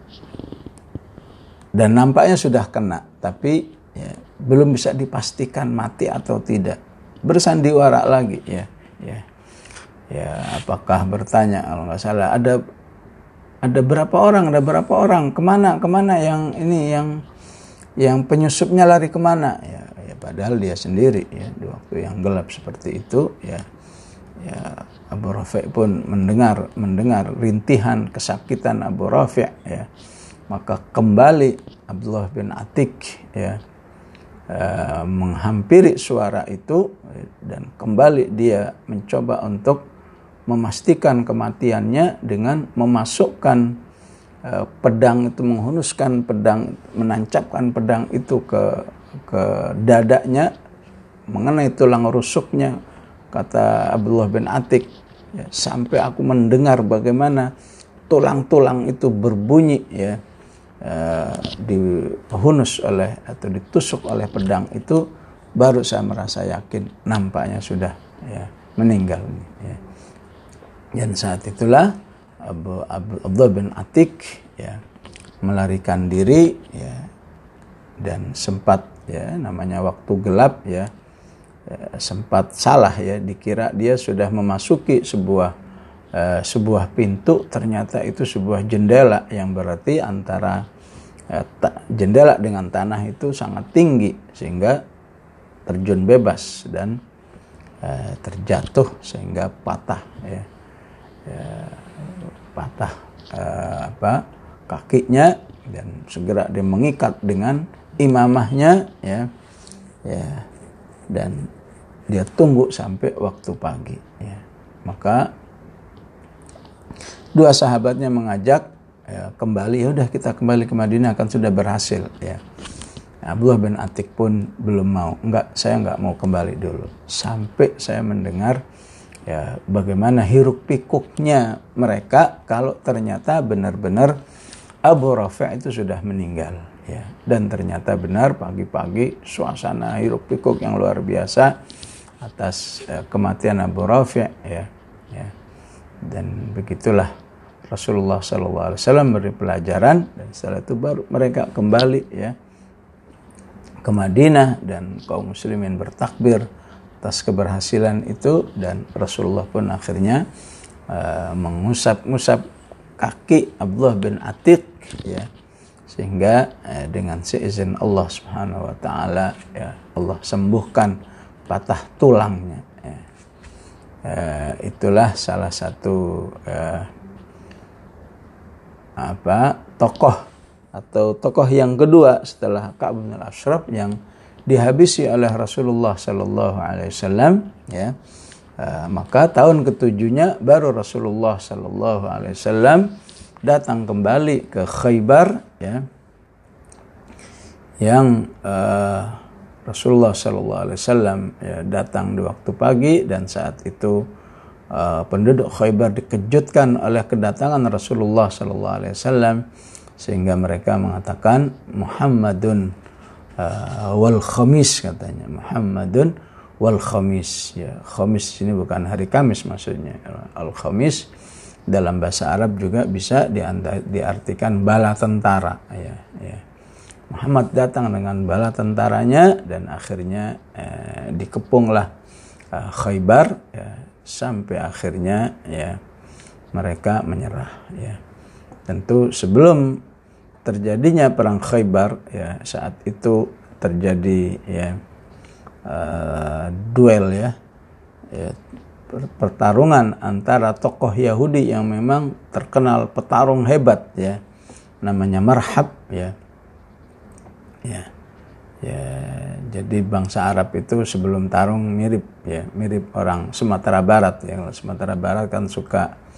Dan nampaknya sudah kena, tapi ya, belum bisa dipastikan mati atau tidak. Bersandiwara lagi, ya. Ya, ya, apakah bertanya kalau nggak salah ada ada berapa orang, ada berapa orang, kemana, kemana yang ini yang yang penyusupnya lari kemana? Ya, ya padahal dia sendiri ya di waktu yang gelap seperti itu ya, ya Abu Rafi pun mendengar mendengar rintihan kesakitan Abu Rafi ya, maka kembali Abdullah bin Atik ya. Uh, menghampiri suara itu dan kembali dia mencoba untuk memastikan kematiannya dengan memasukkan uh, pedang itu, menghunuskan pedang, menancapkan pedang itu ke ke dadanya mengenai tulang rusuknya, kata Abdullah bin Atik ya, sampai aku mendengar bagaimana tulang-tulang itu berbunyi ya. Uh, dihunus oleh atau ditusuk oleh pedang itu, baru saya merasa yakin nampaknya sudah ya, meninggal ya. Dan saat itulah Abu, Abu Abdullah bin Atik ya, melarikan diri ya, dan sempat ya, namanya waktu gelap ya, ya sempat salah ya, dikira dia sudah memasuki sebuah Uh, sebuah pintu, ternyata itu sebuah jendela yang berarti antara uh, ta- jendela dengan tanah itu sangat tinggi sehingga terjun bebas dan uh, terjatuh sehingga patah ya, ya patah uh, apa kakinya, dan segera dia mengikat dengan imamahnya ya, ya dan dia tunggu sampai waktu pagi ya. Maka dua sahabatnya mengajak ya, kembali, ya udah kita kembali ke Madinah, kan sudah berhasil ya. Abdullah bin Atik pun belum mau, enggak, saya enggak mau kembali dulu sampai saya mendengar ya bagaimana hiruk pikuknya mereka kalau ternyata benar-benar Abu Rafi itu sudah meninggal ya. Dan ternyata benar, pagi-pagi suasana hiruk pikuk yang luar biasa atas ya, kematian Abu Rafi ya, ya. Dan begitulah Rasulullah shallallahu alaihi wasallam beri pelajaran, dan setelah itu baru mereka kembali ya ke Madinah, dan kaum muslimin bertakbir atas keberhasilan itu, dan Rasulullah pun akhirnya uh, mengusap-ngusap kaki Abdullah bin Atik ya, sehingga uh, dengan seizin Allah Subhanahu wa taala ya, Allah sembuhkan patah tulangnya. Uh, itulah salah satu uh, apa tokoh atau tokoh yang kedua setelah Ka'ab bin al-Ashraf yang dihabisi oleh Rasulullah Sallallahu Alaihi Wasallam ya. Uh, maka tahun ketujuhnya baru Rasulullah Sallallahu Alaihi Wasallam datang kembali ke Khaybar ya, yang uh, Rasulullah Sallallahu Alaihi Wasallam ya, datang di waktu pagi, dan saat itu uh, penduduk Khaybar dikejutkan oleh kedatangan Rasulullah Sallallahu Alaihi Wasallam, sehingga mereka mengatakan Muhammadun uh, wal Khamis, katanya Muhammadun wal Khamis ya. Khamis ini bukan hari Kamis maksudnya. Al Khamis dalam bahasa Arab juga bisa diartikan bala tentara ya, ya. Muhammad datang dengan bala tentaranya, dan akhirnya eh, dikepunglah eh, Khaybar ya, sampai akhirnya ya mereka menyerah ya. Tentu sebelum terjadinya perang Khaybar ya, saat itu terjadi ya eh, duel ya, ya pertarungan antara tokoh Yahudi yang memang terkenal petarung hebat ya, namanya Marhab ya. Ya, ya, jadi bangsa Arab itu sebelum tarung mirip ya, mirip orang Sumatera Barat ya. Kalau Sumatera Barat kan suka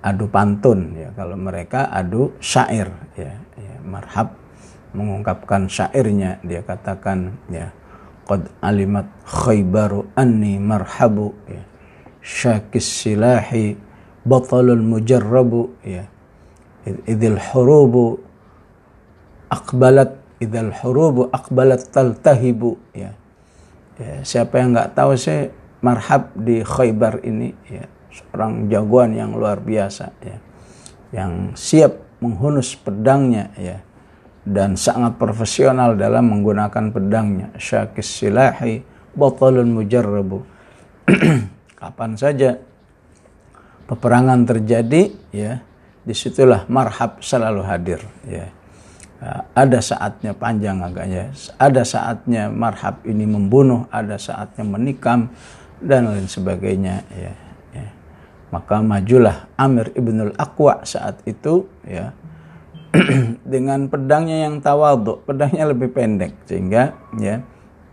adu pantun ya, kalau mereka adu syair ya, ya. Marhab mengungkapkan syairnya, dia katakan ya, qad alimat khaybaru anni marhabu ya, syakis silahi batalul mujarrabu ya, idil hurubu aqbalat idil hurubu aqbalat taltahibu ya. Ya, siapa yang nggak tahu sih Marhab di Khaybar ini ya, seorang jagoan yang luar biasa ya, yang siap menghunus pedangnya ya, dan sangat profesional dalam menggunakan pedangnya. Syakis silahi batalun mujarrabu. Kapan saja peperangan terjadi ya, disitulah Marhab selalu hadir ya. Ada saatnya panjang agaknya, ada saatnya Marhab ini membunuh, ada saatnya menikam dan lain sebagainya ya, ya. Maka majulah Amir ibnul Aqwa saat itu ya, dengan pedangnya yang tawadhu, pedangnya lebih pendek, sehingga ya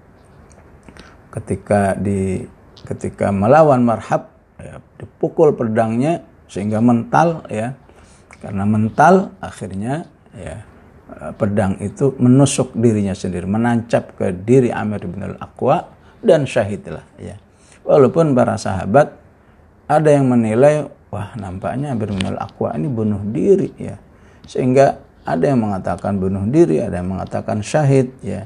ketika di ketika melawan Marhab ya, dipukul pedangnya sehingga mental ya, karena mental akhirnya ya pedang itu menusuk dirinya sendiri, menancap ke diri Amir bin al-Aqwa dan syahidlah ya. Walaupun para sahabat ada yang menilai, wah nampaknya Amir bin al-Aqwa ini bunuh diri ya. Sehingga ada yang mengatakan bunuh diri, ada yang mengatakan syahid ya.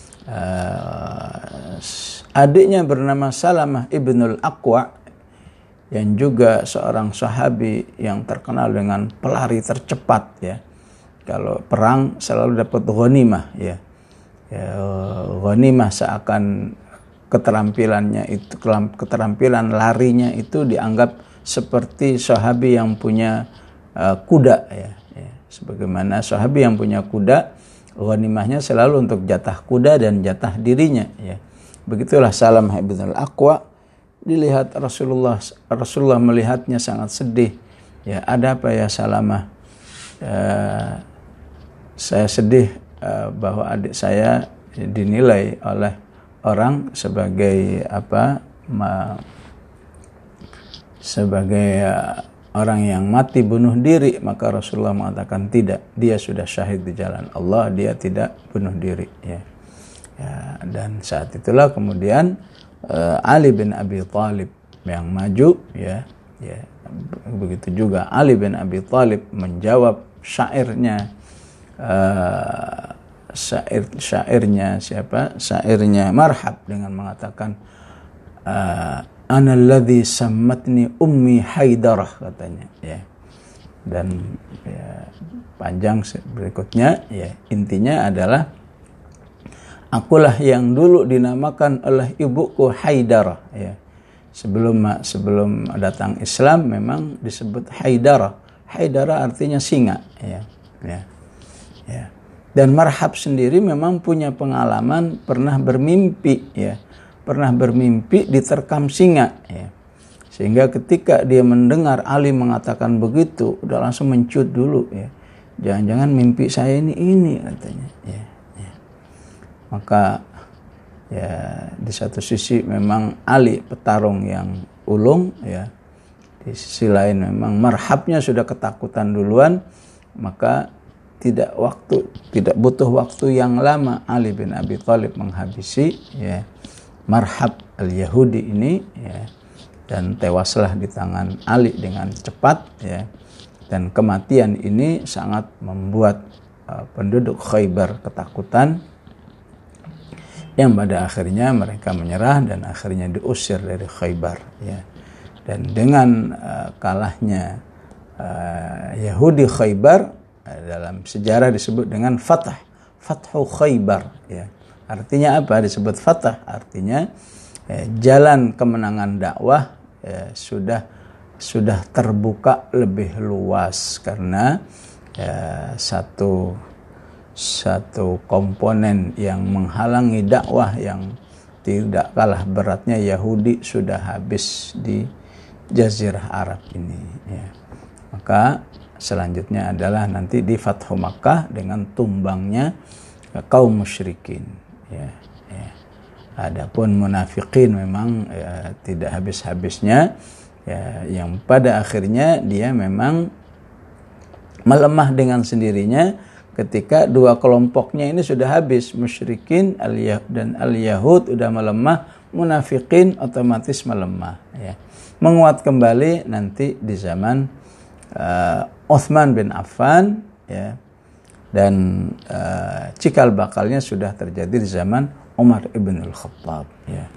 Uh, adiknya bernama Salamah ibnul Aqwa yang juga seorang sahabi yang terkenal dengan pelari tercepat ya. Kalau perang selalu dapat ghanimah ya. Ya, ghanimah seakan keterampilannya itu, keterampilan larinya itu dianggap seperti sahabi yang punya uh, kuda ya. Ya. Sebagaimana sahabi yang punya kuda, ghanimahnya selalu untuk jatah kuda dan jatah dirinya ya. Begitulah Salamah ibn al-Aqwa, dilihat Rasulullah Rasulullah melihatnya sangat sedih. Ya, ada apa ya Salamah? Uh, saya sedih uh, bahwa adik saya dinilai oleh orang sebagai apa ma, sebagai uh, orang yang mati bunuh diri. Maka Rasulullah mengatakan tidak, dia sudah syahid di jalan Allah, dia tidak bunuh diri ya. Ya, dan saat itulah kemudian uh, Ali bin Abi Thalib yang maju ya, ya begitu juga Ali bin Abi Thalib menjawab syairnya Uh, syair syairnya siapa syairnya Marhab dengan mengatakan uh, ana alladhi sammatni ummi Haidarah katanya ya. Dan ya, panjang berikutnya ya, intinya adalah akulah yang dulu dinamakan oleh ibuku Haidarah ya. Sebelum sebelum datang Islam memang disebut Haidarah. Haidarah artinya singa ya. Ya. Ya. Dan Marhab sendiri memang punya pengalaman pernah bermimpi ya, pernah bermimpi diterkam singa ya. Sehingga ketika dia mendengar Ali mengatakan begitu, udah langsung mencut dulu ya. Jangan-jangan mimpi saya ini ini katanya ya. Ya. Maka ya di satu sisi memang Ali petarung yang ulung ya. Di sisi lain memang Marhabnya sudah ketakutan duluan, maka tidak waktu tidak butuh waktu yang lama Ali bin Abi Thalib menghabisi ya Marhab al-Yahudi ini ya, dan tewaslah di tangan Ali dengan cepat ya. Dan kematian ini sangat membuat uh, penduduk Khaybar ketakutan, yang pada akhirnya mereka menyerah dan akhirnya diusir dari Khaybar ya. Dan dengan uh, kalahnya uh, Yahudi Khaybar, dalam sejarah disebut dengan Fatah, Fathu Khaybar ya. Artinya apa disebut Fatah? Artinya eh, jalan kemenangan dakwah eh, sudah sudah terbuka lebih luas, karena eh, satu satu komponen yang menghalangi dakwah yang tidak kalah beratnya Yahudi sudah habis di Jazirah Arab ini ya. Maka selanjutnya adalah nanti di Fathu Makkah dengan tumbangnya kaum musyrikin ya, ya. Adapun munafikin memang ya, tidak habis-habisnya ya, yang pada akhirnya dia memang melemah dengan sendirinya ketika dua kelompoknya ini sudah habis, musyrikin al-Yahud dan al-Yahud udah melemah, munafikin otomatis melemah, ya. Menguat kembali nanti di zaman uh, Utsman bin Affan, ya. Dan uh, cikal bakalnya sudah terjadi di zaman Umar ibn al-Khattab, ya.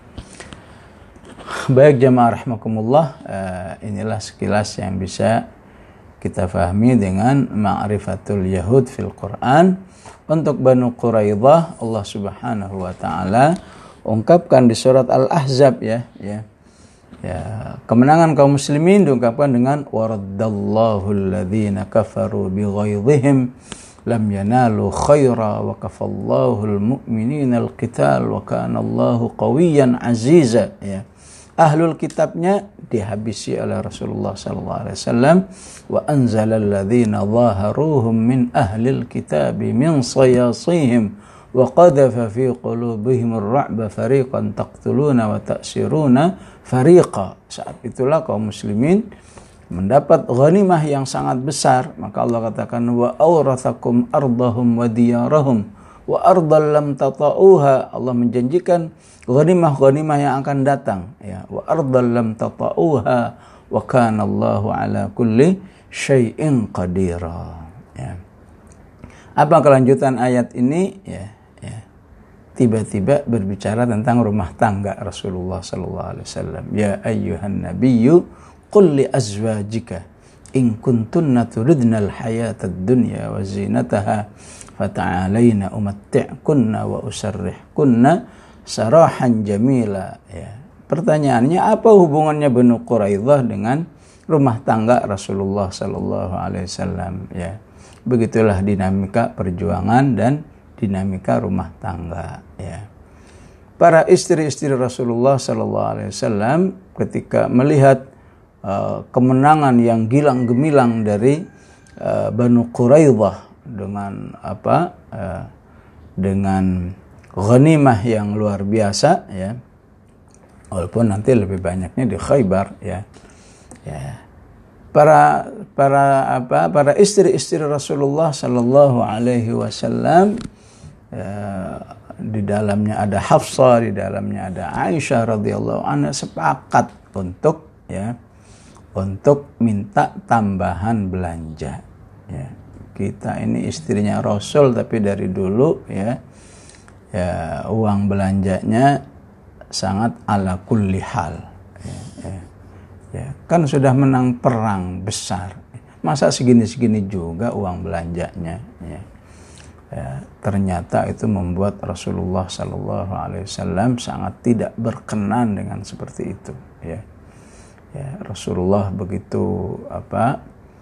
Baik jamaah rahimakumullah, uh, inilah sekilas yang bisa kita fahami dengan ma'rifatul Yahud fil Quran. Untuk Banu Quraidah, Allah Subhanahu wa taala ungkapkan di surat Al-Ahzab, ya, ya. Ya, kemenangan kaum muslimin diungkapkan dengan waraddallahu alladhina kafaru bighaidhihim lam yanalu khaira wa kafallahu almu'minina alqital wa kana Allahu qawiyyan aziza, ya. Ahlul kitabnya dihabisi oleh Rasulullah sallallahu alaihi wasallam, wa anzalal ladzina zaharuhum min ahlil kitabi min sayasihim wa qadhafa fi qulubihim ar-ra'ba fariqan taqtuluna wa ta'siruna fariqa. Saat itulah kaum muslimin mendapat ghanimah yang sangat besar, maka Allah katakan wa awrathakum ardahum wa diyarahum wa ardal lam tata'uha. Allah menjanjikan ghanimah-ghanimah yang akan datang, ya. Wa ardal lam tata'uha wa kana Allahu ala kulli syai'in qadira, ya. Apa kelanjutan ayat ini, ya, ya. Tiba-tiba berbicara tentang rumah tangga Rasulullah sallallahu alaihi wasallam. Ya ayyuhan nabiyyu qul li azwajika in kuntunna turidna al-hayata ad-dunya wa zinataha fata'alaina umatti'kunna wa usarrihkunna sarahan jamila, ya. Pertanyaannya, apa hubungannya Banu Quraidah dengan rumah tangga Rasulullah sallallahu alaihi wasallam, ya. Begitulah dinamika perjuangan dan dinamika rumah tangga, ya. Para istri-istri Rasulullah sallallahu alaihi wasallam ketika melihat uh, kemenangan yang gilang gemilang dari uh, Banu Quraidah dengan apa? Uh, dengan ghanimah yang luar biasa, ya. Walaupun nanti lebih banyaknya di Khaybar, ya. Ya. Para para apa? Para istri-istri Rasulullah sallallahu alaihi wasallam, ya, di dalamnya ada Hafsah, di dalamnya ada Aisyah radhiyallahu anha, sepakat untuk, ya, untuk minta tambahan belanja, ya. Kita ini istrinya Rasul tapi dari dulu, ya. Ya, uang belanjanya sangat ala kulli hal, ya, ya, ya. Kan sudah menang perang besar, masa segini-segini juga uang belanjanya, ya. Ya, ternyata itu membuat Rasulullah sallallahu alaihi wasallam sangat tidak berkenan dengan seperti itu, ya. Ya, Rasulullah begitu apa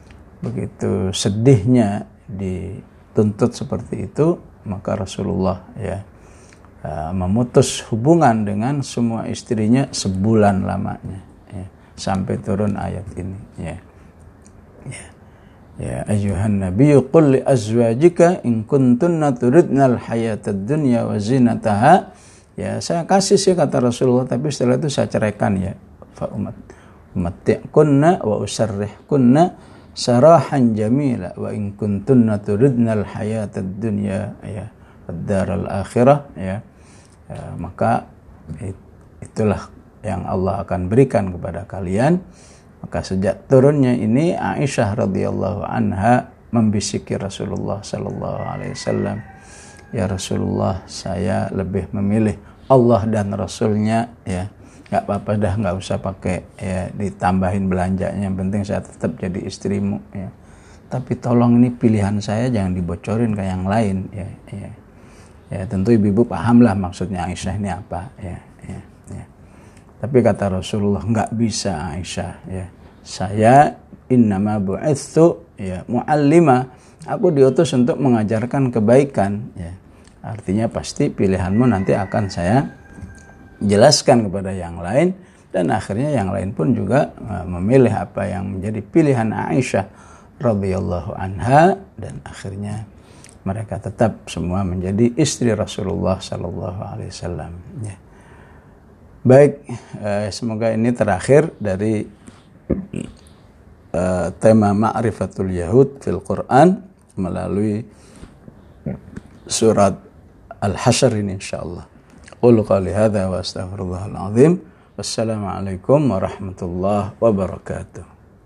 begitu sedihnya dituntut seperti itu, maka Rasulullah, ya, memutus hubungan dengan semua istrinya sebulan lamanya, ya, sampai turun ayat ini, ya. Ya, ya ayyuhan nabiyyu qul li azwajika in kuntunna turidnal hayatad dunya wa zinataha, ya, saya kasih sih kata Rasulullah, tapi setelah itu saya ceraikan, ya. Fa umat umatti'kunna wa usarrihkunna sarahan jamila wa in kuntunna turidnal hayatad dunya, ya, ad-daral akhirah, ya. Ya, maka itulah yang Allah akan berikan kepada kalian. Maka sejak turunnya ini, Aisyah radhiyallahu anha membisiki Rasulullah sallallahu alaihi wasallam, ya Rasulullah, saya lebih memilih Allah dan Rasulnya, ya. Nggak apa-apa dah, nggak usah pakai, ya, ditambahin belanjanya, yang penting saya tetap jadi istrimu, ya. Tapi tolong ini pilihan saya jangan dibocorin ke yang lain, ya, ya. Ya, tentu ibu-ibu pahamlah maksudnya Aisyah ini apa, ya, ya, ya. Tapi kata Rasulullah, nggak bisa Aisyah, ya. Saya innama bu'itsu, ya, mu'allima, aku diutus untuk mengajarkan kebaikan, ya. Artinya pasti pilihanmu nanti akan saya jelaskan kepada yang lain, dan akhirnya yang lain pun juga memilih apa yang menjadi pilihan Aisyah radhiyallahu anha, dan akhirnya mereka tetap semua menjadi istri Rasulullah sallallahu alaihi wasallam, ya. Baik, eh, semoga ini terakhir dari uh, tema Ma'rifatul Yahud fil Quran melalui surat Al-Hasyr ini insyaallah. Qul qali hadza wa astaghfirullahal azim. Wassalamualaikum warahmatullahi wabarakatuh.